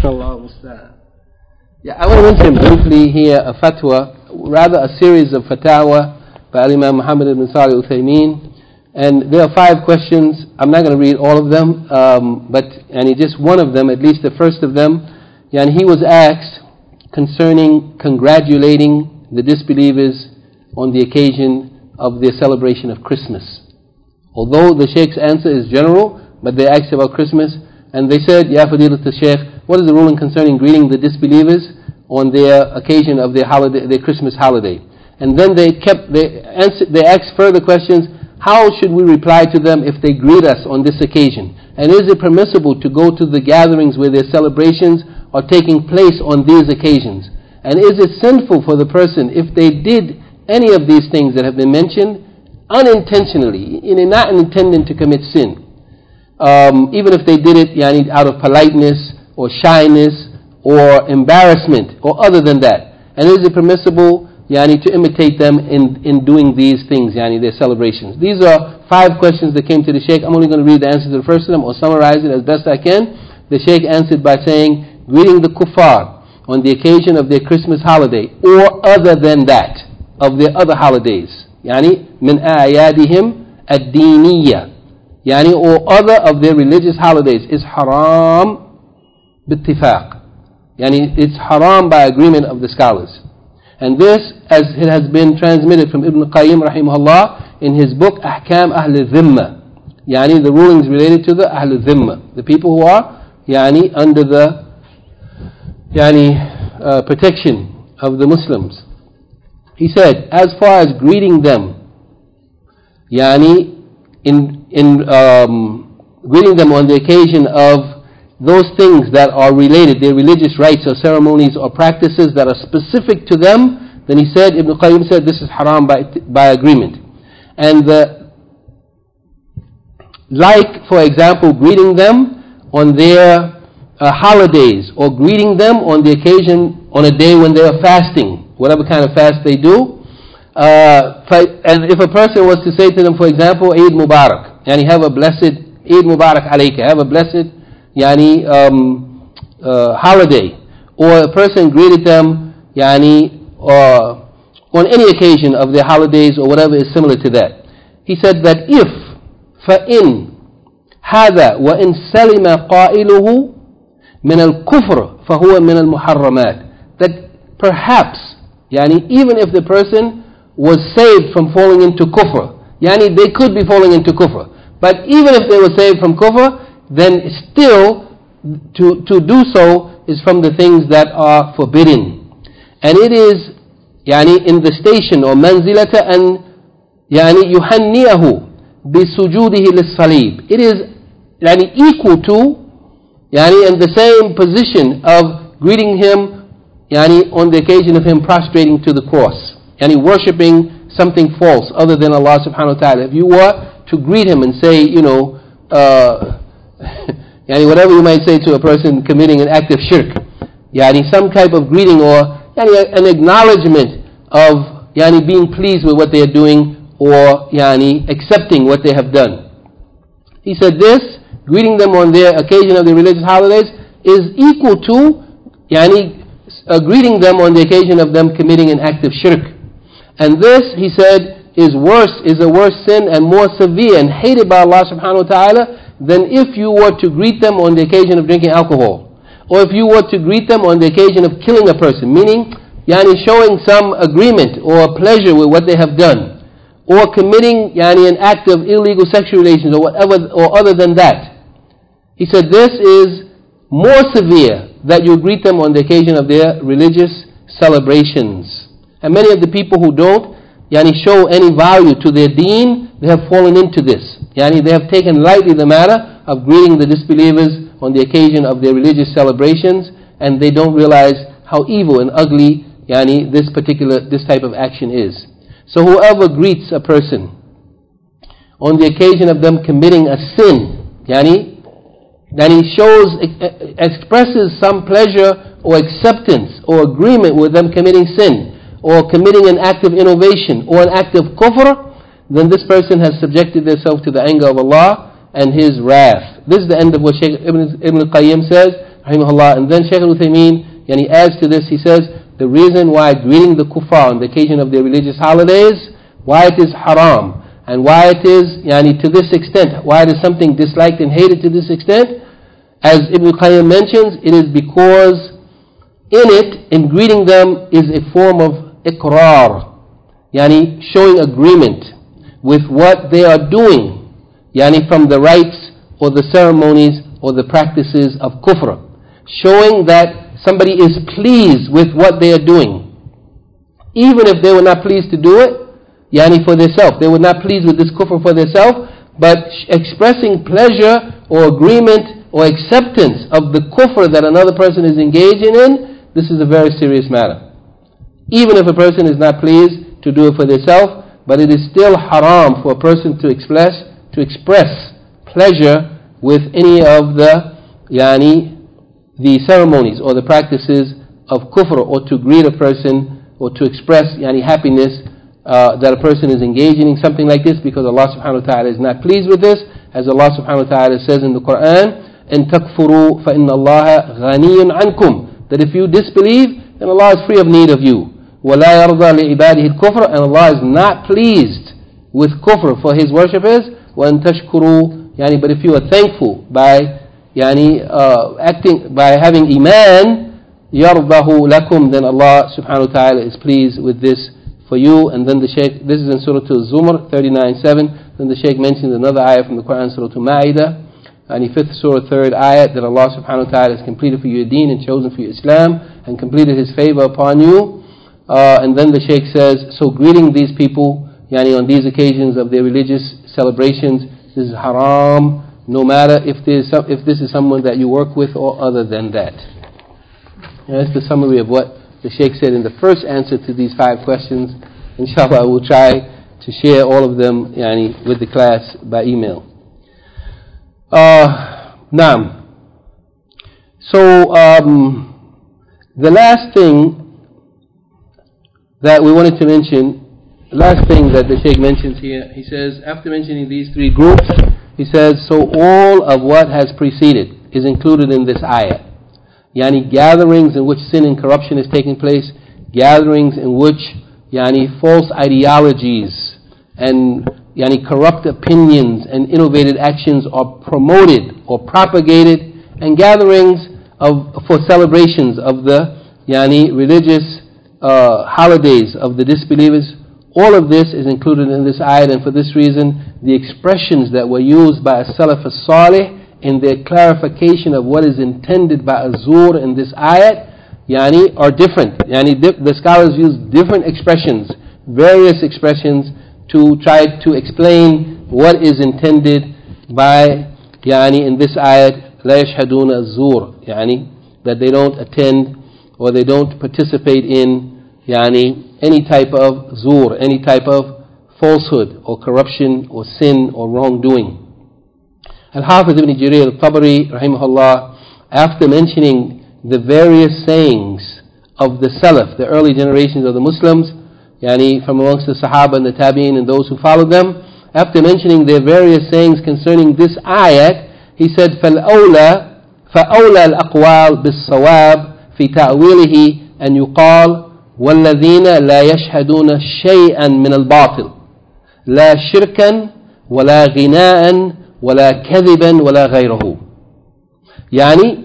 Yeah, I want to mention briefly here a fatwa, rather a series of fatwa by Imam Muhammad ibn Salih al-Uthaymeen, and there are five questions. I'm not going to read all of them, um, but yani just one of them, at least the first of them, yani he was asked concerning congratulating the disbelievers on the occasion of their celebration of Christmas. Although the Shaykh's answer is general, but they asked about Christmas, and they said, Ya Fadilat al-Shaykh, what is the ruling concerning greeting the disbelievers on their occasion of their holiday, their Christmas holiday? And then they kept, they answered, they asked further questions, how should we reply to them if they greet us on this occasion? And is it permissible to go to the gatherings where their celebrations are taking place on these occasions? And is it sinful for the person if they did any of these things that have been mentioned unintentionally, in not intending to commit sin, um, even if they did it yani, out of politeness or shyness or embarrassment or other than that? And is it permissible yani, to imitate them in, in doing these things, yani, their celebrations? These are five questions that came to the Shaykh. I'm only going to read the answers to the first of them or summarize it as best I can. The Shaykh answered by saying, greeting the kuffar on the occasion of their Christmas holiday or other than that, of their other holidays, yani min a'yadihim ad-diniyya, yani or other of their religious holidays, is haram bittifaq, yani it's haram by agreement of the scholars. And this, as it has been transmitted from Ibn Qayyim rahimahullah in his book Ahkam Ahl al-Dhimma, yani the rulings related to the Ahl al-Dhimma, the people who are yani under the yani uh, protection of the Muslims. He said, as far as greeting them, yani in in um, greeting them on the occasion of those things that are related, their religious rites or ceremonies or practices that are specific to them, then he said, Ibn Qayyim said, this is haram by by agreement. And the, like, for example, greeting them on their Uh, holidays, or greeting them on the occasion, on a day when they are fasting, whatever kind of fast they do. Uh, and if a person was to say to them, for example, Eid Mubarak, yani have a blessed Eid Mubarak alayka, have a blessed yani um, uh, holiday, or a person greeted them yani uh, on any occasion of their holidays or whatever is similar to that. He said that if فَإِنْ هذا وإن سلم قائله من الكفر فهو من المحرمات, that perhaps, yani even if the person was saved from falling into kufr, yani they could be falling into kufr, but even if they were saved from kufr, then still to, to do so is from the things that are forbidden. And it is yani in the station or manzilata and yani yuhanniyahu bisujudihi lis-salib. It is yani equal to, yani in the same position of greeting him yani on the occasion of him prostrating to the cross, yani worshipping something false other than Allah subhanahu wa ta'ala. If you were to greet him and say, you know, uh, yani whatever you might say to a person committing an act of shirk, yani some type of greeting or yani an acknowledgement of yani being pleased with what they are doing or yani accepting what they have done. He said this, greeting them on their occasion of the religious holidays, is equal to yani uh, greeting them on the occasion of them committing an act of shirk. And this, he said, is worse, is a worse sin and more severe and hated by Allah subhanahu wa ta'ala than if you were to greet them on the occasion of drinking alcohol, or if you were to greet them on the occasion of killing a person, meaning yani showing some agreement or pleasure with what they have done, or committing yani an act of illegal sexual relations or whatever, or other than that. He said this is more severe, that you greet them on the occasion of their religious celebrations. And many of the people who don't yani show any value to their deen, they have fallen into this. Yani they have taken lightly the matter of greeting the disbelievers on the occasion of their religious celebrations, and they don't realize how evil and ugly yani this particular, this type of action is. So whoever greets a person on the occasion of them committing a sin, yani, then he shows, expresses some pleasure or acceptance or agreement with them committing sin, or committing an act of innovation or an act of kufr, then this person has subjected themselves to the anger of Allah and His wrath. This is the end of what Shaykh Ibn, Ibn al-Qayyim says, rahimahullah. And then Shaykh al-Uthaymeen, yani adds to this, he says, the reason why greeting the kuffar on the occasion of their religious holidays, why it is haram, and why it is, yani to this extent, why it is something disliked and hated to this extent, as Ibn al-Qayyim mentions, it is because in it, in greeting them, is a form of iqrar, yani showing agreement with what they are doing, yani from the rites or the ceremonies or the practices of kufr, showing that somebody is pleased with what they are doing, even if they were not pleased to do it, yani for themselves, they were not pleased with this kufr for themselves, but expressing pleasure or agreement or acceptance of the kufr that another person is engaging in. This is a very serious matter. Even if a person is not pleased to do it for themselves, but it is still haram for a person to express to express pleasure with any of the yani the ceremonies or the practices of kufr, or to greet a person or to express yani happiness uh, that a person is engaging in something like this, because Allah subhanahu wa ta'ala is not pleased with this, as Allah subhanahu wa ta'ala says in the Quran, "In takfuru fa inna Allah ghaniyun ankum," that if you disbelieve, then Allah is free of need of you. وَلَا يَرْضَى لِعِبَادِهِ الْكُفْرَ, and Allah is not pleased with kufr for His worshippers. وَأَن تَشْكُرُوا, yani, but if you are thankful by yani, uh, acting, by having iman, يَرْضَهُ لَكُمْ, then Allah subhanahu wa ta'ala is pleased with this for you. And then the Shaykh, this is in Surah Al-Zumar thirty-nine seven, then the Shaykh mentions another ayah from the Quran, Surah Al-Ma'idah, and fifth surah, third ayah, that Allah subhanahu wa ta'ala has completed for you your deen and chosen for you Islam and completed His favor upon you. Uh, and then the Shaykh says, so greeting these people yani on these occasions of their religious celebrations, this is haram, no matter if, some, if this is someone that you work with or other than that. And that's the summary of what the Shaykh said in the first answer to these five questions. Inshallah, I will try to share all of them yani, with the class by email. Uh, Naam. So, um, the last thing that we wanted to mention, the last thing that the Shaykh mentions here, he says, after mentioning these three groups, he says, so all of what has preceded is included in this ayah. Yani gatherings in which sin and corruption is taking place, gatherings in which yani, false ideologies and yani, corrupt opinions and innovative actions are promoted or propagated, and gatherings of, for celebrations of the yani, religious uh, holidays of the disbelievers, all of this is included in this ayat, and for this reason, the expressions that were used by as-Salaf as-Salih in their clarification of what is intended by az-zur in this ayat, yani, are different. Yani, the scholars use different expressions, various expressions, to try to explain what is intended by, yani, in this ayat, لا يشهدون الزور, yani, that they don't attend or they don't participate in, yani, any type of zur, any type of falsehood or corruption or sin or wrongdoing. Al-Hafiz ibn Jarir al-Tabari, rahimahullah, after mentioning the various sayings of the Salaf, the early generations of the Muslims, yani from amongst the Sahaba and the Tabi'in and those who followed them, after mentioning their various sayings concerning this ayat, he said, فَالْأَوْلَى فَأَوْلَى الْأَقْوَالِ بِالصَّوَابِ فِي تَأْوِيلِهِ أَنْ يُقَالْ وَالَّذِينَ لَا يَشْهَدُونَ شَيْئًا مِنَ الْبَاطِلِ لَا شِرْكًا وَلَا غِنَاءً وَلَا كَذِبًا وَلَا غَيْرَهُ. Yani,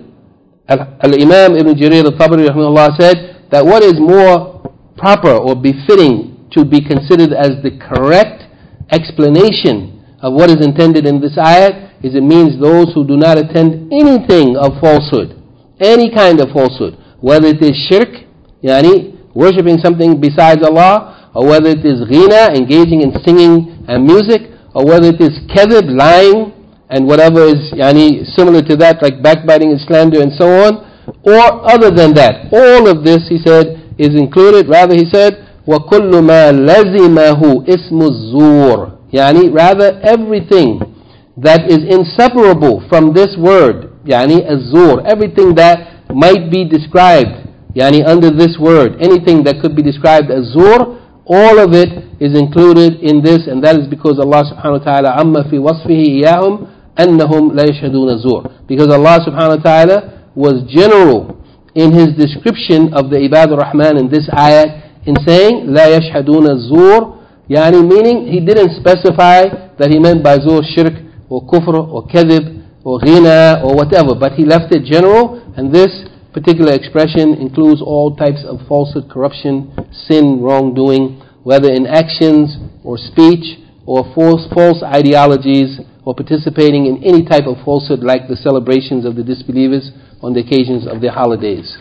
Al-Imam Ibn Jarir al-Tabari rahimahullah said that what is more proper or befitting to be considered as the correct explanation of what is intended in this ayat is it means those who do not attend anything of falsehood, any kind of falsehood, whether it is shirk, yani, worshipping something besides Allah, or whether it is ghina, engaging in singing and music, or whether it is kadhib, lying, and whatever is yani, similar to that, like backbiting and slander and so on, or other than that. All of this, he said, is included. Rather, he said, وَكُلُّ مَا لَزِمَهُ إِسْمُ الزُّورِ, yani, rather everything that is inseparable from this word, yani, az-zur, everything that might be described yani, under this word, anything that could be described as zur, all of it is included in this, and that is because Allah subhanahu wa ta'ala amma fi wasfihi iyahum annahum la yashhaduna zur, because Allah subhanahu wa ta'ala was general in His description of the Ibadur Rahman in this ayat in saying la yashhaduna zur, yani, meaning He didn't specify that He meant by zur shirk or kufr or kadhib or ghina or whatever, but He left it general, and this particular expression includes all types of falsehood, corruption, sin, wrongdoing, whether in actions or speech or false, false ideologies, or participating in any type of falsehood like the celebrations of the disbelievers on the occasions of their holidays.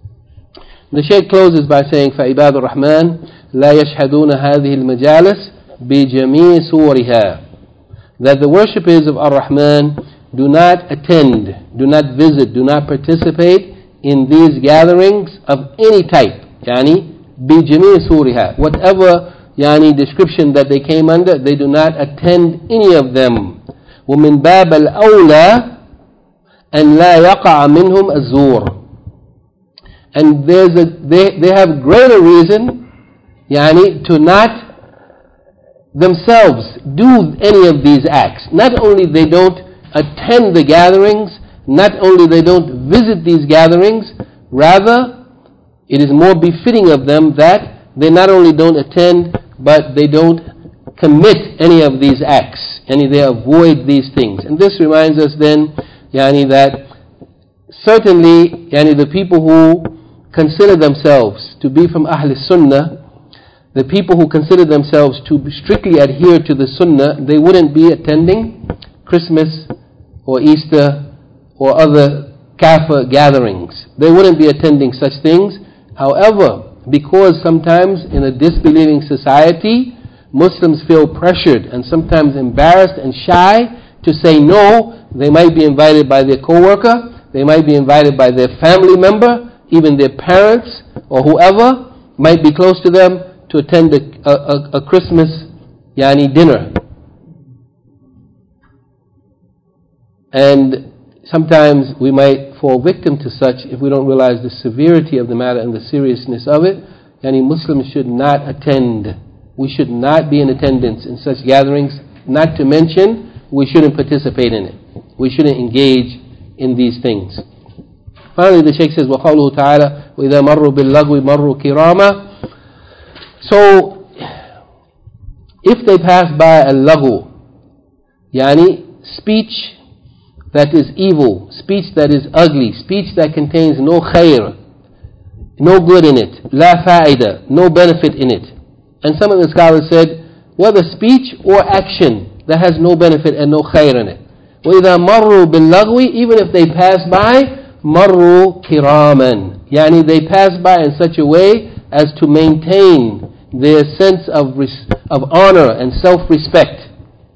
The Shaykh closes by saying, فَعِبَادُ الرَّحْمَنِ لَا يَشْهَدُونَ هَذِهِ الْمَجَالِسِ بِجَمِيعِ صُوَرِهَا, that the worshippers of Ar-Rahman do not attend, do not visit, do not participate in these gatherings of any type, yani, بِجَمِيعِ صُورِهَا, whatever yani, description that they came under, they do not attend any of them. وَمِن بَابَ الْأَوْلَى أَنْ لَا يَقَعَ مِنْهُمْ الزُّورِ, and there's a, they, they have greater reason yani, to not themselves do any of these acts. Not only they don't attend the gatherings, not only they don't visit these gatherings, rather it is more befitting of them that they not only don't attend, but they don't commit any of these acts, and they avoid these things. And this reminds us then, yani, that certainly, yani, the people who consider themselves to be from Ahl Sunnah, the people who consider themselves to strictly adhere to the Sunnah, they wouldn't be attending Christmas or Easter or other kafir gatherings. They wouldn't be attending such things. However, because sometimes in a disbelieving society, Muslims feel pressured and sometimes embarrassed and shy to say no, they might be invited by their co-worker, they might be invited by their family member, even their parents or whoever might be close to them to attend a, a, a Christmas yani, dinner. And sometimes we might fall victim to such if we don't realize the severity of the matter and the seriousness of it. Yani, Muslims should not attend. We should not be in attendance in such gatherings. Not to mention, we shouldn't participate in it. We shouldn't engage in these things. Finally, the Shaykh says, وَقَوْلُهُ تَعَالَى وَإِذَا مَرُّوا بِاللَّغْوِ مَرُّوا كِرَامًا, So, if they pass by al-laghu, yani speech that is evil, speech that is ugly, speech that contains no khair, no good in it, la fa'ida, no benefit in it. And some of the scholars said, whether speech or action that has no benefit and no khair in it. وَإِذَا مَرُّوا بِاللَّغْوِ, even if they pass by, مَرُّوا كِرَامًا, yani they pass by in such a way as to maintain their sense of res- of honor and self-respect.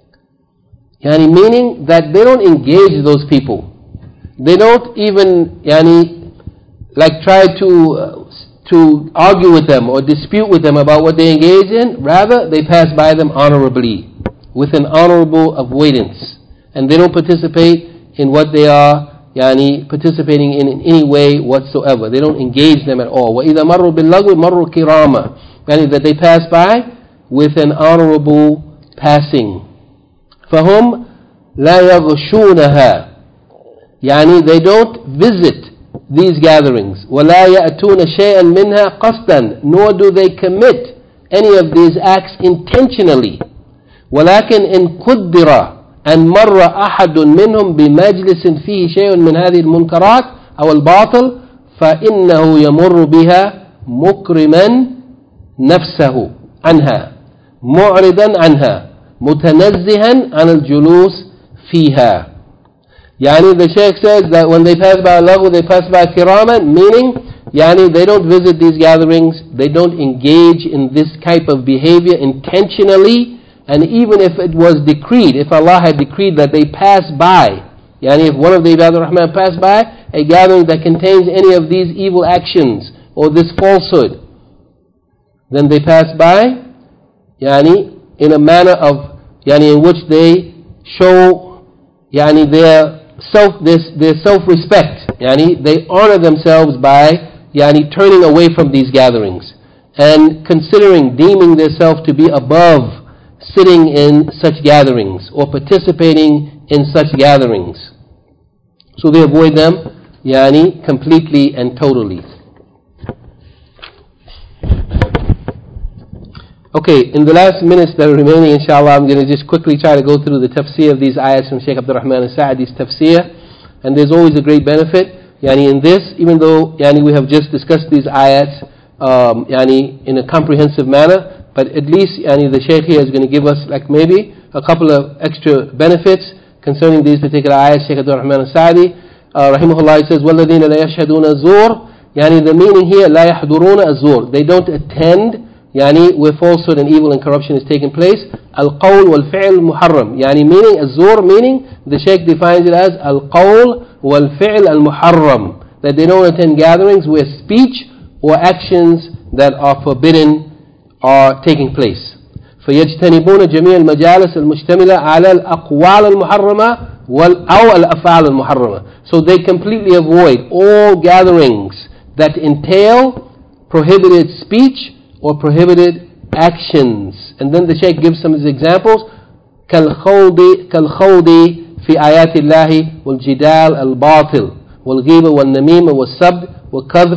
Yani meaning that they don't engage those people. They don't even yani like try to uh, to argue with them or dispute with them about what they engage in. Rather, they pass by them honorably, with an honorable avoidance, and they don't participate in what they are yani participating in in any way whatsoever. They don't engage them at all. وَإِذَا مَرُّوا بِاللَّغْوِ مَرُّوا كِرَامًا, yani that they pass by with an honorable passing. فَهُمْ لَا يَغْشُونَهَا, yani they don't visit these gatherings. وَلَا يَأْتُونَ شَيْئًا مِنْهَا قَصْدًا, nor do they commit any of these acts intentionally. وَلَكِنْ إِنْ قُدِّرَ أن مر أحد منهم بمجلس فيه شيء من هذه المنكرات أو الباطل فإنه يمر بها مكرما نفسه عنها معرضا عنها متنزها عن الجلوس فيها. Yani the Shaykh says that when they pass by Allah, they pass by kiraman, meaning yani they don't visit these gatherings, they don't engage in this type of behavior intentionally. And even if it was decreed, if Allah had decreed that they pass by, yani if one of the Ibadur Rahman passed by a gathering that contains any of these evil actions or this falsehood, then they pass by, yani in a manner of, yani in which they show, yani their self, this their self-respect, yani they honor themselves by, yani turning away from these gatherings and considering, deeming themselves to be above sitting in such gatherings or participating in such gatherings. So they avoid them, yani, completely and totally. Okay, in the last minutes that are remaining, inshallah, I'm going to just quickly try to go through the tafsir of these ayats from Shaykh Abdul Rahman al-Sa'di's tafsir. And there's always a great benefit, yani, in this, even though, yani, we have just discussed these ayats, um, yani, in a comprehensive manner. But at least yani, the Shaykh here is going to give us like maybe a couple of extra benefits concerning these particular ayahs. Shaykh Abdul Rahman al-Sa'di, uh, rahimahullah, he says, وَالَّذِينَ لَا يَشْهَدُونَ الزُّورَ, yani the meaning here, لَا يَحْضُرُونَ الزُّورَ, they don't attend, yani where falsehood and evil and corruption is taking place. Al-qawl wal-fi'l muharram, yani meaning, az-zur meaning, the Shaykh defines it as al-qawl wal-fi'l al-muharram, that they don't attend gatherings where speech or actions that are forbidden are taking place. فيجتنبون جميع المجالس المشتملة على الأقوال المحرمة وال أو الأفعال المحرمة. So they completely avoid all gatherings that entail prohibited speech or prohibited actions. And then the Shaykh gives some examples. كالخوض كالخوض في آيات الله والجدال الباطل والغيبة والنميمة والسب والكذب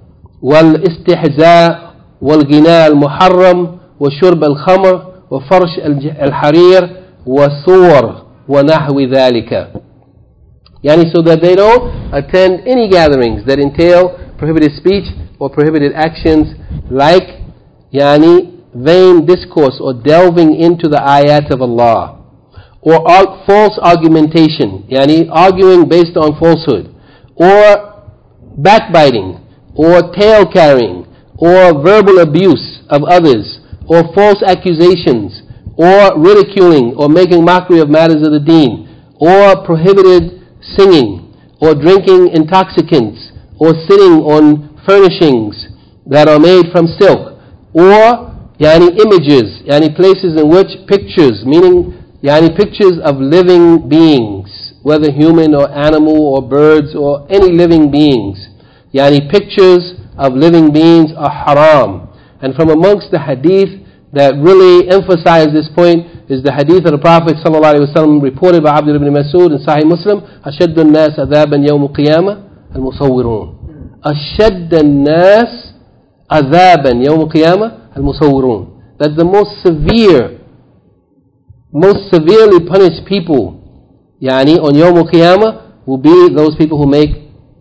والاستهزاء والغناء المحرم وشرب الخمر وفرش الحرير والصور ونحو ذلك. Yani so that they don't attend any gatherings that entail prohibited speech or prohibited actions like yani vain discourse or delving into the ayat of Allah, or false argumentation, yani arguing based on falsehood, or backbiting, or tale carrying, or verbal abuse of others, or false accusations, or ridiculing or making mockery of matters of the deen, or prohibited singing, or drinking intoxicants, or sitting on furnishings that are made from silk, or yani images, yani places in which pictures, meaning yani pictures of living beings, whether human or animal or birds or any living beings, yani pictures of living beings are haram. And from amongst the hadith that really emphasize this point is the hadith of the Prophet ﷺ reported by Abdullah ibn Mas'ud in Sahih Muslim, أشد الناس عذابا يوم القيامة المصورون. أشد الناس عذابا يوم القيامة al-musawwirun. That the most severe, most severely punished people, yani on Yawm al-Qiyamah, will be those people who make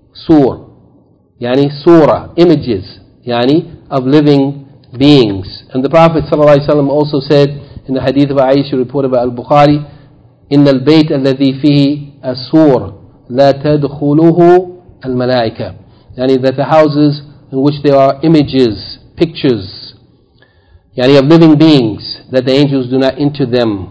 sur, yani surah, images, yani of living beings. And the Prophet ﷺ also said in the hadith of Aisha reported by Al-Bukhari, إن البيت الذي فيه السور لا تدخله الملائكة. Yani that the houses in which there are images, pictures, yani of living beings, that the angels do not enter them.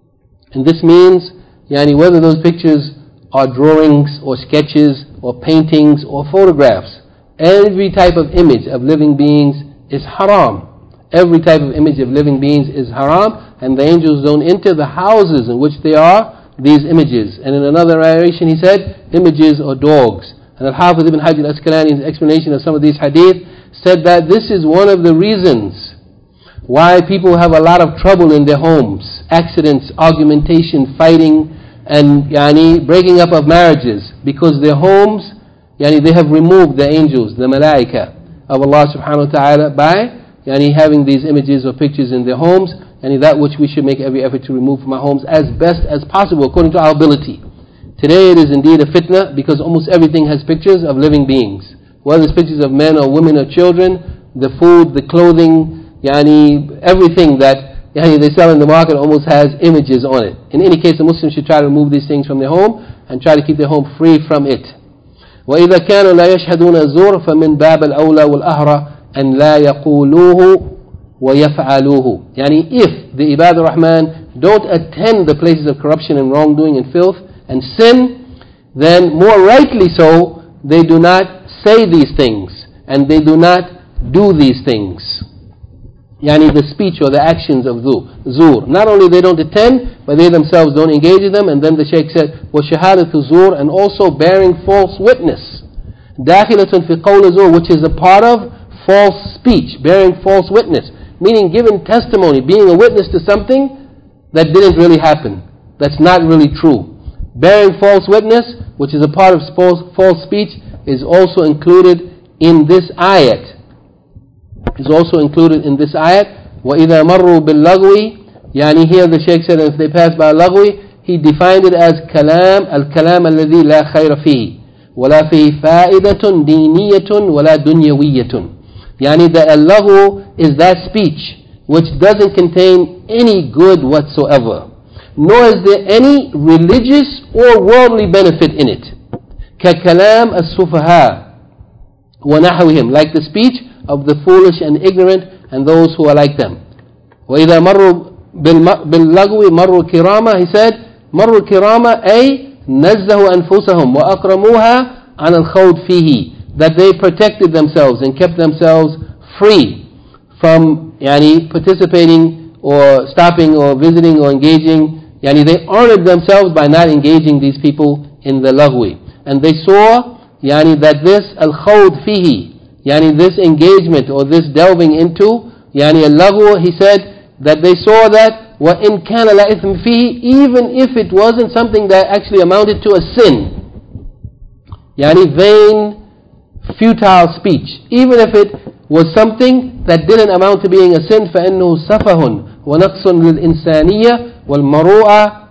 And this means, yani whether those pictures are drawings or sketches or paintings or photographs, every type of image of living beings is haram. Every type of image of living beings is haram, and the angels don't enter the houses in which there are these images. And in another narration he said, images or dogs. And Al-Hafiz ibn Hajar al-Asqalani, in his explanation of some of these hadith, said that this is one of the reasons why people have a lot of trouble in their homes. Accidents, argumentation, fighting, and yani, breaking up of marriages. Because their homes, yani, they have removed the angels, the malaika of Allah subhanahu wa ta'ala, by yani, having these images or pictures in their homes. And that which we should make every effort to remove from our homes as best as possible according to our ability. Today it is indeed a fitna because almost everything has pictures of living beings. Whether it's pictures of men or women or children, the food, the clothing, yani everything that yani, they sell in the market almost has images on it. In any case, the Muslims should try to remove these things from their home and try to keep their home free from it. وَإِذَا كَانُوا لَا يَشْهَدُونَ الزُّورَ فَمِنْ بَابِ الْأَوْلَى وَالْأَهْرَى أَنْ لَا يَقُولُوهُ وَيَفْعَلُوهُ. Yani if the Ibad al-Rahman don't attend the places of corruption and wrongdoing and filth and sin, then more rightly so, they do not say these things, and they do not do these things. Yani the speech or the actions of zur. Not only they don't attend, but they themselves don't engage in them. And then the Shaykh said, وَشَهَادَةُ zur, and also bearing false witness. دَاخِلَةٌ فِي قَوْلِ zur, which is a part of false speech, bearing false witness. Meaning giving testimony, being a witness to something that didn't really happen, that's not really true. Bearing false witness, which is a part of false speech, is also included in this ayat. Is also included in this ayat. وَإِذَا مَرُّوا بِاللَّغْوِ. Yani here the Shaykh said, if they pass by lagwi, he defined it as kalam, al-kalam alladhi la khayra fihi, wala fihi fa'idatun diniyatun wala dunyawiyatun. Yani the al-laghu is that speech which doesn't contain any good whatsoever, nor is there any religious or worldly benefit in it. كَكَلَامَ السُّفَهَاءِ وَنَحْوِهِمْ, like the speech of the foolish and ignorant and those who are like them. وَإِذَا مَرُّوا بِاللَّغْوِ مَرُّوا كِرَامًا. He said, مَرُّوا كِرَامًا أي نَزَّهُوا أَنفُسَهُمْ وَأَكْرَمُوهَا عَنَ الْخَوْضِ فِيهِ. That they protected themselves and kept themselves free from yani, participating or stopping or visiting or engaging. Yani they honored themselves by not engaging these people in the lagwi. And they saw yani, that this al-khawd fihi, yani this engagement or this delving into yani al-laghu, he said that they saw that وَإِن كَانَ لَا إِثْمٍ فِيهِ, even if it wasn't something that actually amounted to a sin. Yani vain, futile speech. Even if it was something that didn't amount to being a sin, فَإِنَّهُ سَفَهٌ وَنَقْصٌ لِلْإِنسَانِيَّةِ وَالْمَرُوءَ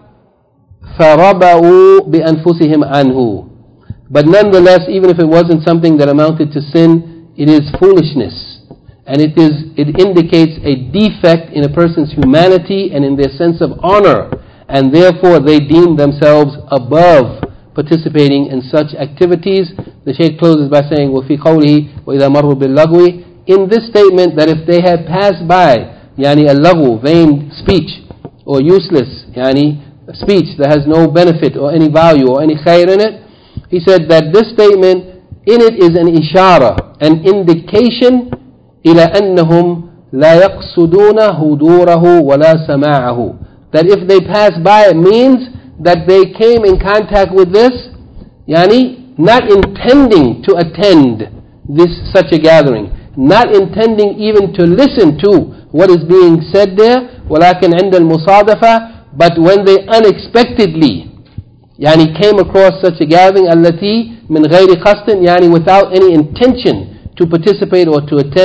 فَرَبَعُوا بِأَنفُسِهِمْ عَنْهُ. But nonetheless, even if it wasn't something that amounted to sin, it is foolishness. And it is it indicates a defect in a person's humanity and in their sense of honor. And therefore they deem themselves above participating in such activities. The Shaykh closes by saying, وَفِي قَوْلِهِ وَإِذَا مَرُّوا بِاللَّغْوِ. In this statement, that if they had passed by yani al-laghu, vain speech, or useless yani speech that has no benefit or any value or any khair in it, he said that this statement, in it is an ishara, an indication, إِلَى أَنَّهُمْ لَا يَقْصُدُونَ هُدُورَهُ وَلَا سَمَاعَهُ. That if they pass by, it means that they came in contact with this, yani not intending to attend this such a gathering, not intending even to listen to what is being said there, وَلَكِنْ عِنْدَ الْمُصَادَفَةِ. But when they unexpectedly yani came across such a gathering, التي من غير قصد, yani without any intention to participate or to attend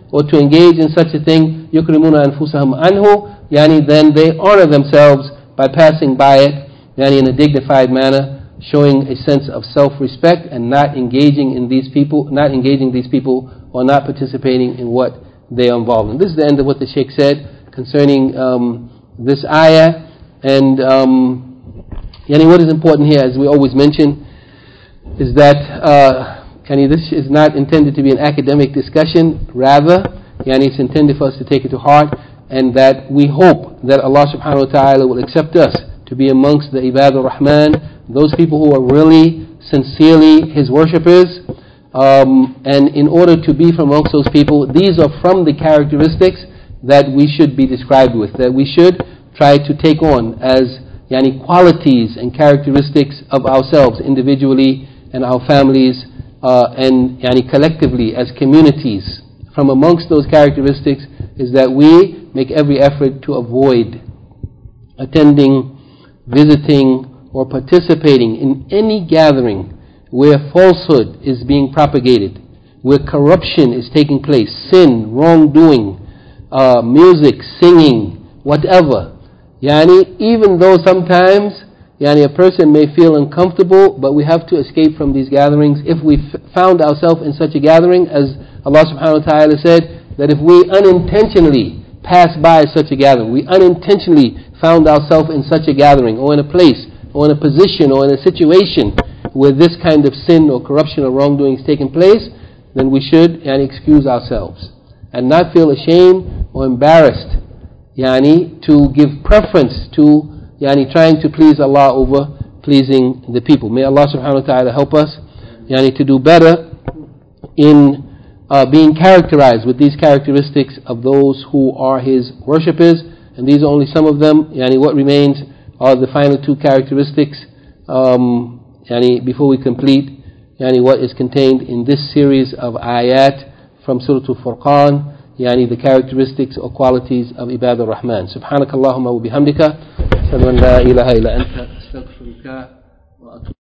or to engage in such a thing, يُكْرِمُونَ أَنفُسَهُمْ عَنْهُ, yani then they honor themselves by passing by it, yani in a dignified manner, showing a sense of self-respect and not engaging in these people, not engaging these people or not participating in what they are involved in. This is the end of what the Shaykh said concerning um, this ayah. And um, yani what is important here, as we always mention, is that uh, yani this is not intended to be an academic discussion. Rather, yani it's intended for us to take it to heart, and that we hope that Allah subhanahu wa ta'ala will accept us to be amongst the Ibadur Rahman, those people who are really sincerely His worshippers. Um, and in order to be from amongst those people, these are from the characteristics that we should be described with, that we should try to take on as yani qualities and characteristics of ourselves individually and our families uh, and yani collectively as communities. From amongst those characteristics is that we make every effort to avoid attending, visiting, or participating in any gathering where falsehood is being propagated, where corruption is taking place, sin, wrongdoing, uh, music, singing, whatever. Yani, even though sometimes yani a person may feel uncomfortable, but we have to escape from these gatherings. If we f- found ourselves in such a gathering, as Allah subhanahu wa ta'ala said, that if we unintentionally pass by such a gathering, we unintentionally found ourselves in such a gathering, or in a place, or in a position, or in a situation where this kind of sin or corruption or wrongdoing is taking place, then we should yani, excuse ourselves and not feel ashamed or embarrassed yani, to give preference to yani, trying to please Allah over pleasing the people. May Allah subhanahu wa ta'ala help us yani, to do better in uh, being characterized with these characteristics of those who are His worshippers. And these are only some of them. Yani, what remains are the final two characteristics um, yani, before we complete yani, what is contained in this series of ayat from Surah Al-Furqan, yani, the characteristics or qualities of Ibadur Rahman. Subhanakallahumma wa bihamdika, ashhadu an la ilaha illa anta, astaghfiruka wa atubu